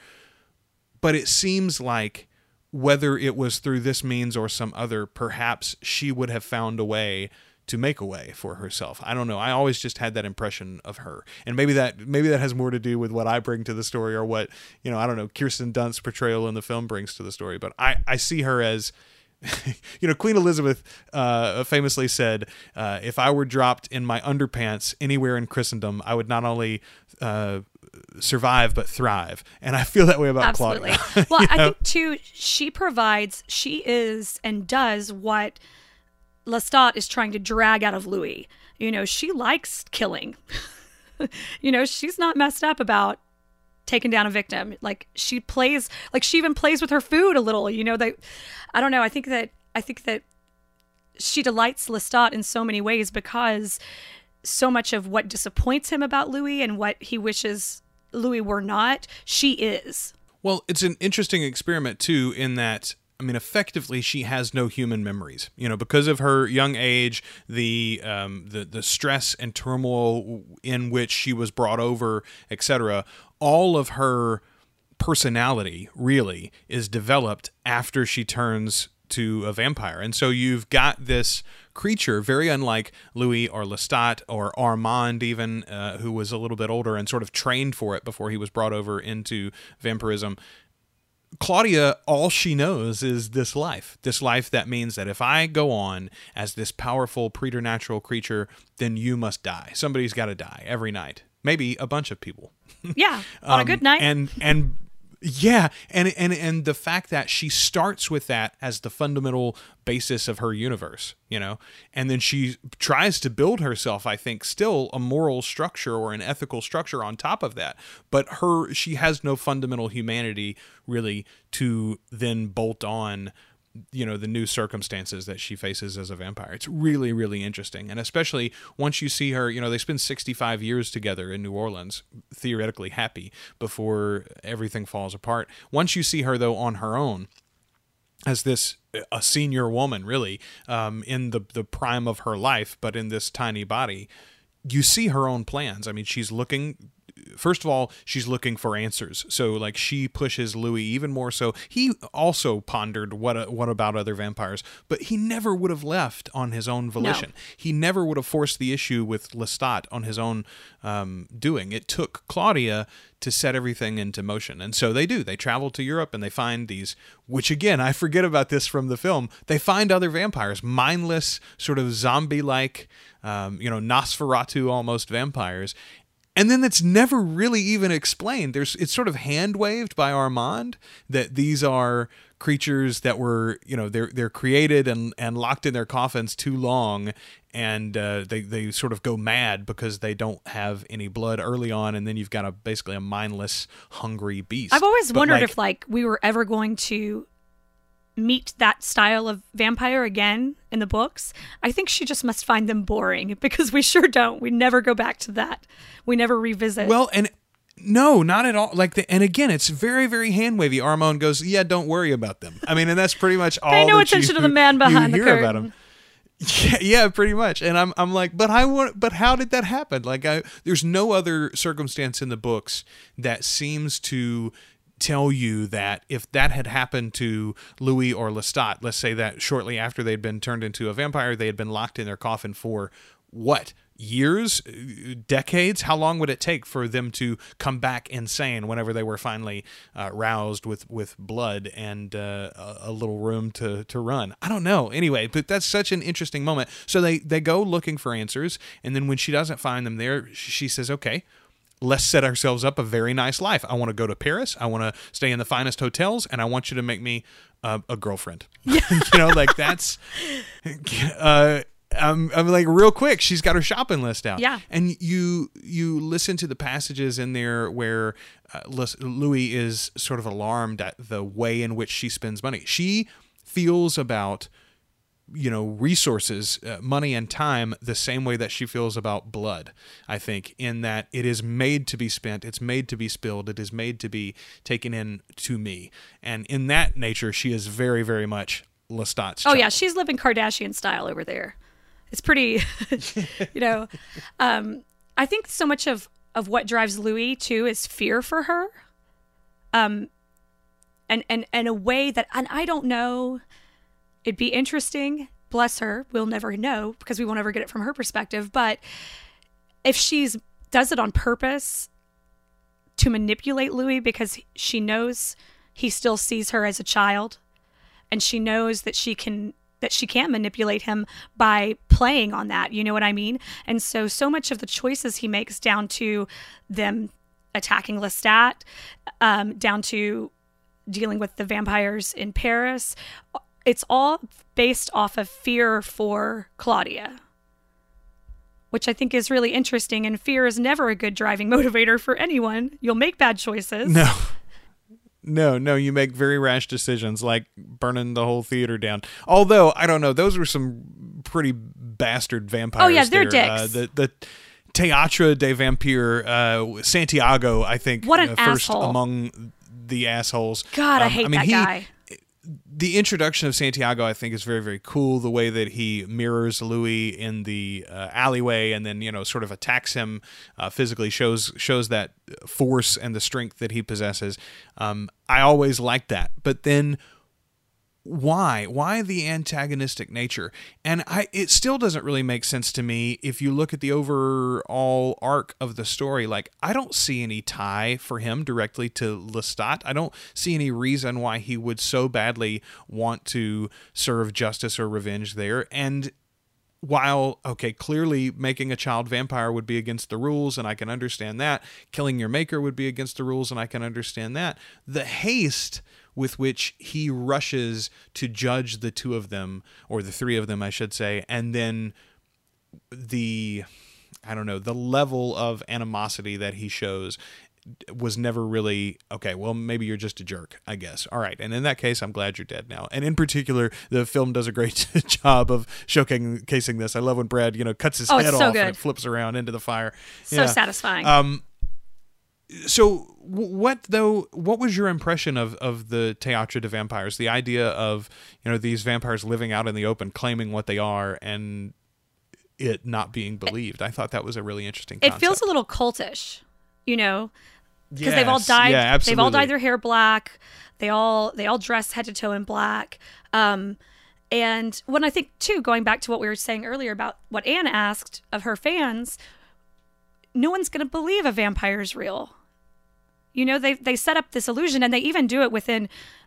But it seems like whether it was through this means or some other, perhaps she would have found a way to make a way for herself. I don't know. I always just had that impression of her. And maybe that maybe that has more to do with what I bring to the story, or what, you know, I don't know, Kirsten Dunst's portrayal in the film brings to the story. But I, I see her as, you know, Queen Elizabeth uh, famously said, uh, if I were dropped in my underpants anywhere in Christendom, I would not only uh, survive, but thrive. And I feel that way about Absolutely. Claudia. Well, I know? think, too, she provides, she is and does what Lestat is trying to drag out of Louis. You know, she likes killing. You know, she's not messed up about taking down a victim. Like, she plays, like she even plays with her food a little, you know, that, I don't know. I think that, I think that she delights Lestat in so many ways, because so much of what disappoints him about Louis and what he wishes Louis were not, she is. Well, it's an interesting experiment too, in that, I mean, effectively, she has no human memories. You know, because of her young age, the um, the the stress and turmoil in which she was brought over, et cetera. All of her personality really is developed after she turns to a vampire, and so you've got this creature very unlike Louis or Lestat or Armand, even uh, who was a little bit older and sort of trained for it before he was brought over into vampirism. Claudia, all she knows is this life, this life that means that if I go on as this powerful preternatural creature, then you must die. Somebody's got to die every night. Maybe a bunch of people. Yeah, on a good night. And, and yeah, and, and, and the fact that she starts with that as the fundamental basis of her universe, you know, and then she tries to build herself, I think, still a moral structure or an ethical structure on top of that. But her, she has no fundamental humanity really to then bolt on, you know, the new circumstances that she faces as a vampire. It's really, really interesting. And especially once you see her, you know, they spend sixty-five years together in New Orleans, theoretically happy, before everything falls apart. Once you see her, though, on her own, as this, a senior woman, really, um, in the, the prime of her life, but in this tiny body, you see her own plans. I mean, she's looking first of all, she's looking for answers. So like she pushes Louis even more so. He also pondered what what about other vampires, but he never would have left on his own volition. No. He never would have forced the issue with Lestat on his own um, doing. It took Claudia to set everything into motion. And so they do. They travel to Europe and they find these, which again, I forget about this from the film. They find other vampires, mindless, sort of zombie-like, um, you know, Nosferatu almost vampires. And then it's never really even explained. There's it's sort of hand waved by Armand that these are creatures that were, you know, they're they're created and, and locked in their coffins too long, and uh, they they sort of go mad because they don't have any blood early on, and then you've got a basically a mindless, hungry beast. I've always But, wondered like, if like we were ever going to meet that style of vampire again in the books. I think she just must find them boring, because we sure don't. We never go back to that. We never revisit. Well, and no, not at all. Like, the, and again, it's very, very hand wavy. Armand goes, "Yeah, don't worry about them." I mean, and that's pretty much all. Pay no that attention you, to the man behind you the hear about curtain. him. Yeah, yeah, pretty much. And I'm, I'm like, but I want, but how did that happen? Like, I, there's no other circumstance in the books that seems to tell you that if that had happened to Louis or Lestat, let's say that shortly after they'd been turned into a vampire, they had been locked in their coffin for what? Years, decades? How long would it take for them to come back insane whenever they were finally uh, roused with, with blood and uh, a, a little room to, to run? I don't know. Anyway, but that's such an interesting moment. So they, they go looking for answers, and then when she doesn't find them there, she says, okay, let's set ourselves up a very nice life. I want to go to Paris. I want to stay in the finest hotels, and I want you to make me uh, a girlfriend. you know, like that's... Uh, Um, I'm like real quick. She's got her shopping list out. Yeah. And you you listen to the passages in there where uh, Louis is sort of alarmed at the way in which she spends money. She feels about, you know, resources, uh, money and time the same way that she feels about blood, I think, in that it is made to be spent, it's made to be spilled, it is made to be taken in to me. And in that nature, she is very, very much Lestat's Oh, child. yeah. She's living Kardashian style over there. It's pretty, you know, um, I think so much of, of what drives Louis too is fear for her. Um, and, and, and a way that, and I don't know, it'd be interesting, bless her, we'll never know because we won't ever get it from her perspective. But if she's does it on purpose to manipulate Louis because she knows he still sees her as a child, and she knows that she can that she can manipulate him by playing on that, you know what I mean? And so, so much of the choices he makes, down to them attacking Lestat, um, down to dealing with the vampires in Paris, it's all based off of fear for Claudia, which I think is really interesting. And fear is never a good driving motivator for anyone. You'll make bad choices. No. No, no, you make very rash decisions, like burning the whole theater down. Although, I don't know, those were some pretty bastard vampires. Oh, yeah, they're there. dicks. Uh, the the Théâtre des Vampires, uh, Santiago, I think, What an uh, first asshole. among the assholes. God, I Um, hate mean, that he, guy. The introduction of Santiago, I think, is very, very cool. The way that he mirrors Louis in the uh, alleyway, and then, you know, sort of attacks him uh, physically, shows shows that force and the strength that he possesses. Um, I always liked that. But then, why? Why the antagonistic nature? And I, it still doesn't really make sense to me if you look at the overall arc of the story. Like, I don't see any tie for him directly to Lestat. I don't see any reason why he would so badly want to serve justice or revenge there. And while, okay, clearly making a child vampire would be against the rules, and I can understand that. Killing your maker would be against the rules, and I can understand that. The haste with which he rushes to judge the two of them, or the three of them, I should say, and then the, I don't know, the level of animosity that he shows was never really, okay, well, maybe you're just a jerk, I guess. All right. And in that case, I'm glad you're dead now. And in particular, the film does a great job of showcasing this. I love when Brad, you know, cuts his Oh, head it's off so and good. it flips around into the fire. So Yeah. satisfying. Um, so what though, what was your impression of, of the Théâtre des Vampires? The idea of, you know, these vampires living out in the open, claiming what they are, and it not being believed. I thought that was a really interesting it concept. feels a little cultish. you know, because yes. they've all dyed, yeah, they've all dyed their hair black. They all, they all dress head to toe in black. Um, and when I think too, going back to what we were saying earlier about what Anne asked of her fans, no one's going to believe a vampire is real. You know, they they set up this illusion, and they even do it within,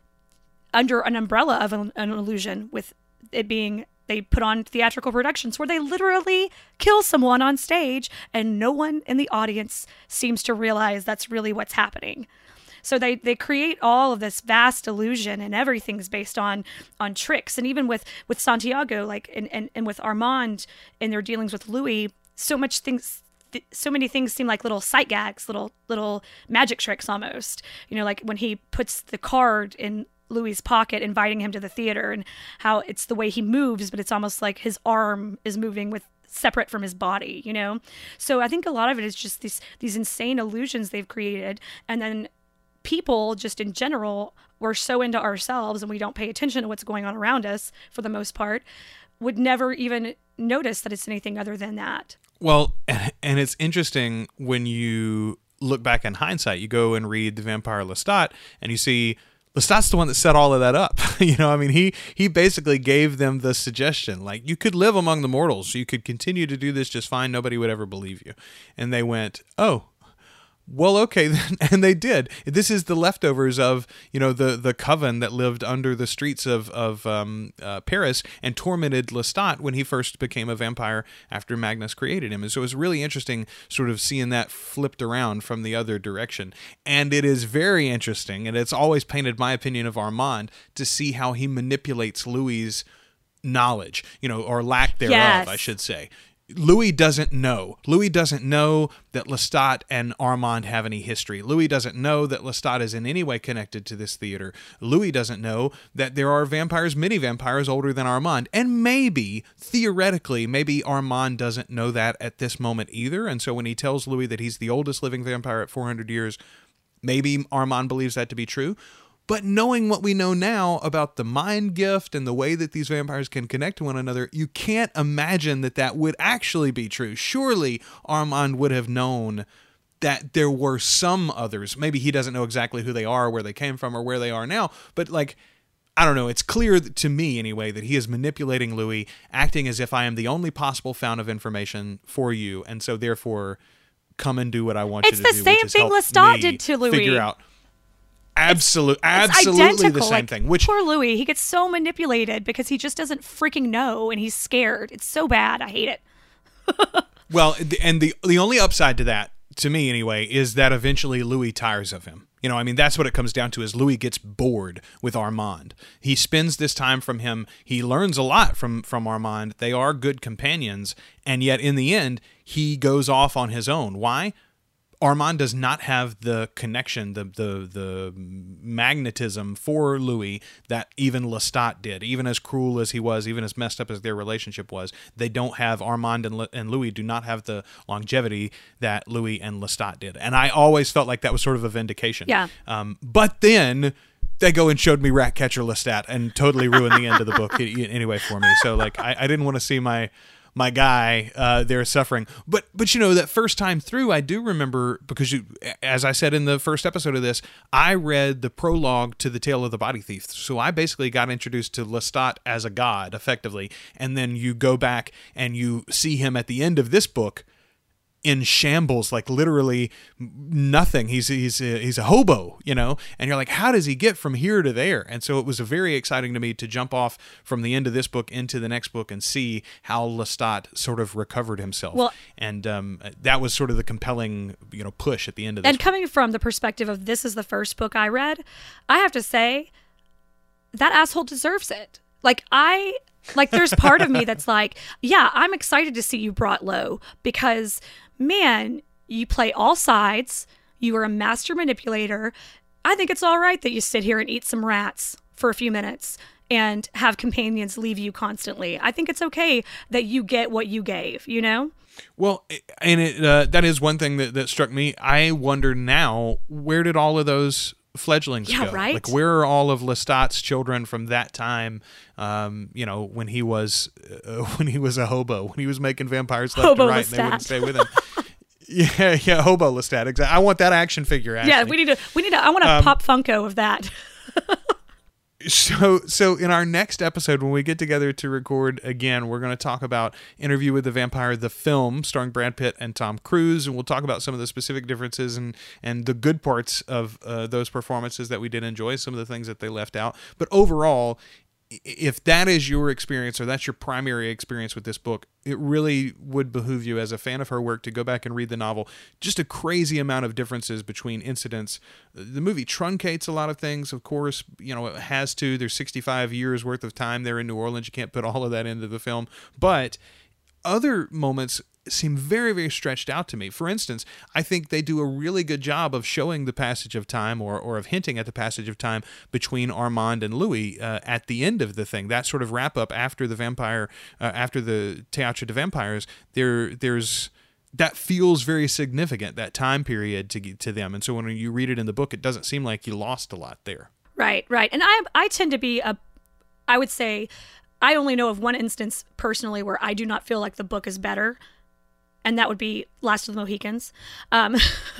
under an umbrella of an, an illusion, with it being, they put on theatrical productions where they literally kill someone on stage, and no one in the audience seems to realize that's really what's happening. So they, they create all of this vast illusion, and everything's based on on tricks. And even with, with Santiago, like, and, and, and with Armand in their dealings with Louis, so much things... so many things seem like little sight gags, little little magic tricks almost. You know, like when he puts the card in Louis's pocket, inviting him to the theater, and how it's the way he moves, but it's almost like his arm is moving with separate from his body, you know? So I think a lot of it is just these these insane illusions they've created. And then people just in general, we're so into ourselves and we don't pay attention to what's going on around us for the most part, would never even notice that it's anything other than that. Well, and it's interesting when you look back in hindsight, you go and read The Vampire Lestat, and you see Lestat's the one that set all of that up. You know, I mean, he he basically gave them the suggestion, like, you could live among the mortals, you could continue to do this just fine, nobody would ever believe you. And they went, oh, well, okay, then, and they did. This is the leftovers of, you know, the the coven that lived under the streets of of um, uh, Paris and tormented Lestat when he first became a vampire after Magnus created him. And so it was really interesting, sort of seeing that flipped around from the other direction. And it is very interesting, and it's always painted my opinion of Armand, to see how he manipulates Louis's knowledge, you know, or lack thereof, yes. I should say. Louis doesn't know. Louis doesn't know that Lestat and Armand have any history. Louis doesn't know that Lestat is in any way connected to this theater. Louis doesn't know that there are vampires, many vampires older than Armand. And maybe, theoretically, maybe Armand doesn't know that at this moment either. And so when he tells Louis that he's the oldest living vampire at four hundred years, maybe Armand believes that to be true. But knowing what we know now about the mind gift and the way that these vampires can connect to one another, you can't imagine that that would actually be true. Surely Armand would have known that there were some others. Maybe he doesn't know exactly who they are, where they came from, or where they are now. But, like, I don't know. It's clear to me, anyway, that he is manipulating Louis, acting as if I am the only possible fount of information for you. And so, therefore, come and do what I want it's you to do. It's the same thing Lestat did to Louis. Figure out. Absolutely, absolutely the same like, thing. Which poor Louis, he gets so manipulated because he just doesn't freaking know, and he's scared. It's so bad. I hate it. Well, and the the only upside to that, to me anyway, is that eventually Louis tires of him. You know, I mean, that's what it comes down to, is Louis gets bored with Armand. He spends this time from him. He learns a lot from, from Armand. They are good companions, and yet in the end, he goes off on his own. Why? Armand does not have the connection, the the the magnetism for Louis that even Lestat did. Even as cruel as he was, even as messed up as their relationship was, they don't have, Armand and, Le, and Louis do not have the longevity that Louis and Lestat did. And I always felt like that was sort of a vindication. Yeah. Um, but then they go and showed me Ratcatcher Lestat and totally ruined the end of the book anyway for me. So, like, I, I didn't want to see my... my guy uh, there suffering. But, but you know, that first time through, I do remember, because you, as I said in the first episode of this, I read the prologue to The Tale of the Body Thief. So I basically got introduced to Lestat as a god, effectively. And then you go back and you see him at the end of this book in shambles, like literally nothing. He's he's a, he's a hobo, you know, and you're like, how does he get from here to there? And so it was very exciting to me to jump off from the end of this book into the next book and see how Lestat sort of recovered himself. Well, and um, that was sort of the compelling, you know, push at the end of this. And book. Coming from the perspective of this is the first book I read, I have to say that asshole deserves it. Like I. Like, there's part of me that's like, yeah, I'm excited to see you brought low because, man, you play all sides. You are a master manipulator. I think it's all right that you sit here and eat some rats for a few minutes and have companions leave you constantly. I think it's okay that you get what you gave, you know? Well, and it, uh, that is one thing that, that struck me. I wonder now, where did all of those fledglings yeah, go? Right? Like, where are all of Lestat's children from that time? Um, you know, when he was uh, when he was a hobo, when he was making vampires left hobo and right, Lestat. and they wouldn't stay with him. Yeah, yeah, Hobo Lestat. Exactly. I want that action figure. Ashley. Yeah, we need to. We need to. I want a Um, pop Funko of that. So, so in our next episode, when we get together to record again, we're going to talk about Interview with the Vampire, the film starring Brad Pitt and Tom Cruise, and we'll talk about some of the specific differences and and the good parts of uh, those performances that we did enjoy, some of the things that they left out. But overall, if that is your experience or that's your primary experience with this book, it really would behoove you as a fan of her work to go back and read the novel. Just a crazy amount of differences between incidents. The movie truncates a lot of things, of course, you know, it has to. There's sixty-five years worth of time there in New Orleans. You can't put all of that into the film. But other moments seem very, very stretched out to me. For instance, I think they do a really good job of showing the passage of time or, or of hinting at the passage of time between Armand and Louis uh, at the end of the thing. That sort of wrap up after the vampire, uh, after the Théâtre des Vampires, there, there's, that feels very significant, that time period to to them. And so when you read it in the book, it doesn't seem like you lost a lot there. Right, right. And I, I tend to be a, I would say, I only know of one instance personally where I do not feel like the book is better. And that would be Last of the Mohicans. Um,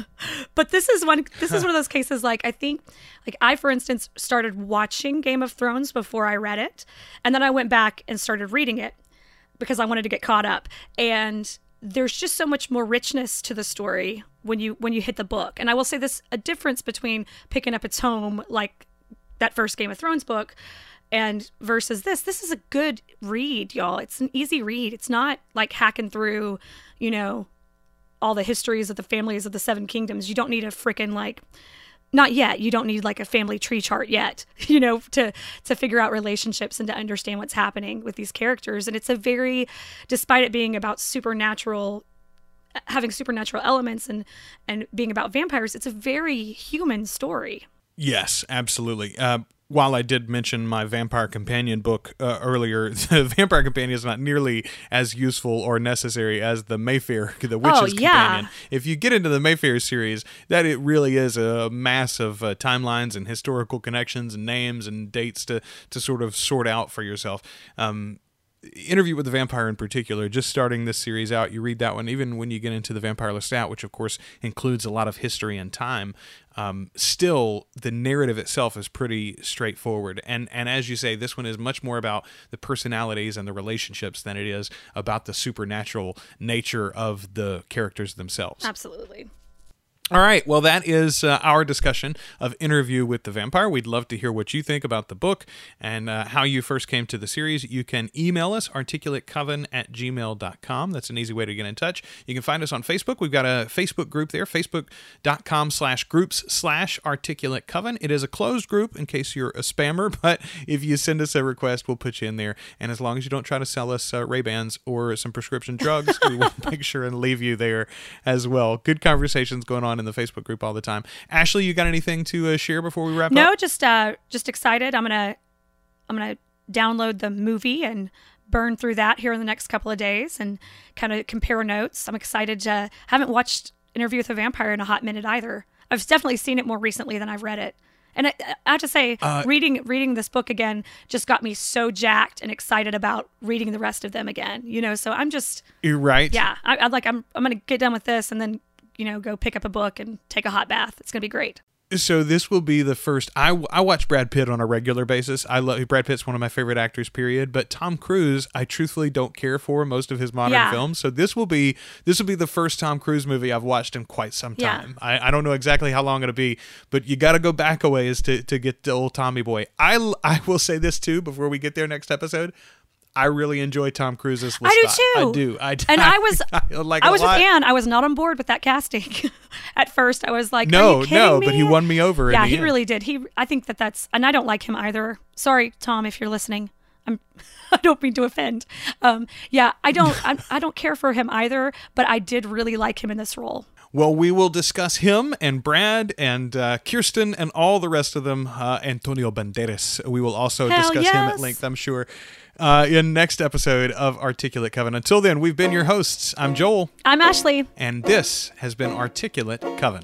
but this is one. This is one of those cases. Like I think, like I, for instance, started watching Game of Thrones before I read it, and then I went back and started reading it because I wanted to get caught up. And there's just so much more richness to the story when you when you hit the book. And I will say this: a difference between picking up its home, like that first Game of Thrones book, and versus this. This is a good read, y'all. It's an easy read. It's not like hacking through, you know, all the histories of the families of the Seven Kingdoms. You don't need a freaking like, not yet. You don't need like a family tree chart yet, you know, to to figure out relationships and to understand what's happening with these characters. And it's a very, despite it being about supernatural, having supernatural elements and and being about vampires, it's a very human story. Yes, absolutely. Uh, while I did mention my Vampire Companion book uh, earlier, the Vampire Companion is not nearly as useful or necessary as the Mayfair, the Witch's Oh, yeah. Companion. If you get into the Mayfair series, that it really is a mass of uh, timelines and historical connections and names and dates to to sort of sort out for yourself. Um, Interview with the Vampire in particular, just starting this series out, you read that one, even when you get into the Vampire Lestat, which of course includes a lot of history and time, um, still the narrative itself is pretty straightforward. And and as you say, this one is much more about the personalities and the relationships than it is about the supernatural nature of the characters themselves. Absolutely. All right, well, that is uh, our discussion of Interview with the Vampire. We'd love to hear what you think about the book and uh, how you first came to the series. You can email us, articulatecoven at gmail dot com. That's an easy way to get in touch. You can find us on Facebook. We've got a Facebook group there, facebook.com slash groups slash articulatecoven. It is a closed group in case you're a spammer, but if you send us a request, we'll put you in there. And as long as you don't try to sell us uh, Ray-Bans or some prescription drugs, we will make sure and leave you there as well. Good conversations going on in the Facebook group all the time. Ashley, you got anything to uh, share before we wrap no, up? No, just uh, just excited. I'm gonna I'm gonna download the movie and burn through that here in the next couple of days and kind of compare notes. I'm excited to. Haven't watched Interview with a Vampire in a hot minute either. I've definitely seen it more recently than I've read it. And I, I have to say, uh, reading reading this book again just got me so jacked and excited about reading the rest of them again. You know, so I'm just you're right. Yeah, I, I like I'm I'm gonna get done with this and then, you know, go pick up a book and take a hot bath. It's going to be great. So this will be the first. I, I watch Brad Pitt on a regular basis. I love Brad Pitt's one of my favorite actors, period. But Tom Cruise, I truthfully don't care for most of his modern yeah. films. So this will be this will be the first Tom Cruise movie I've watched in quite some time. Yeah. I, I don't know exactly how long it'll be, but you got to go back a ways to to get the old Tommy boy. I I will say this too before we get there next episode. I really enjoy Tom Cruise's Lestat. I do too. I do. I do. And I was, I, like I was with lot. Anne. I was not on board with that casting. At first, I was like, "No, Are you kidding no," me? but he won me over. Yeah, in the he end. really did. He, I think that that's, and I don't like him either. Sorry, Tom, if you're listening. I'm, I don't mean to offend. Um, yeah, I don't, I, I don't care for him either. But I did really like him in this role. Well, we will discuss him and Brad and uh, Kirsten and all the rest of them. Uh, Antonio Banderas. We will also Hell discuss yes. him at length, I'm sure, uh, in next episode of Articulate Coven. Until then, we've been your hosts. I'm Joel. I'm Ashley. And this has been Articulate Coven.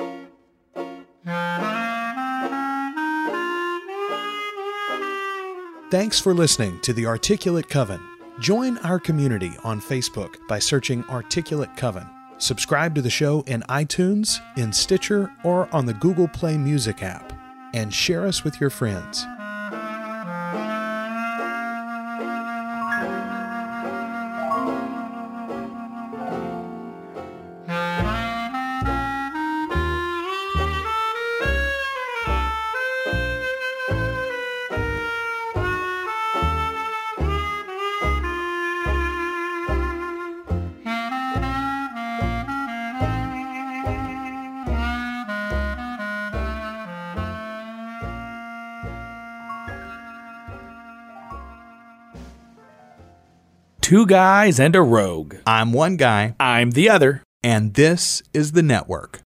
Thanks for listening to the Articulate Coven. Join our community on Facebook by searching Articulate Coven. Subscribe to the show in iTunes, in Stitcher, or on the Google Play Music app. And share us with your friends. Two guys and a rogue. I'm one guy, I'm the other. and this is The Network.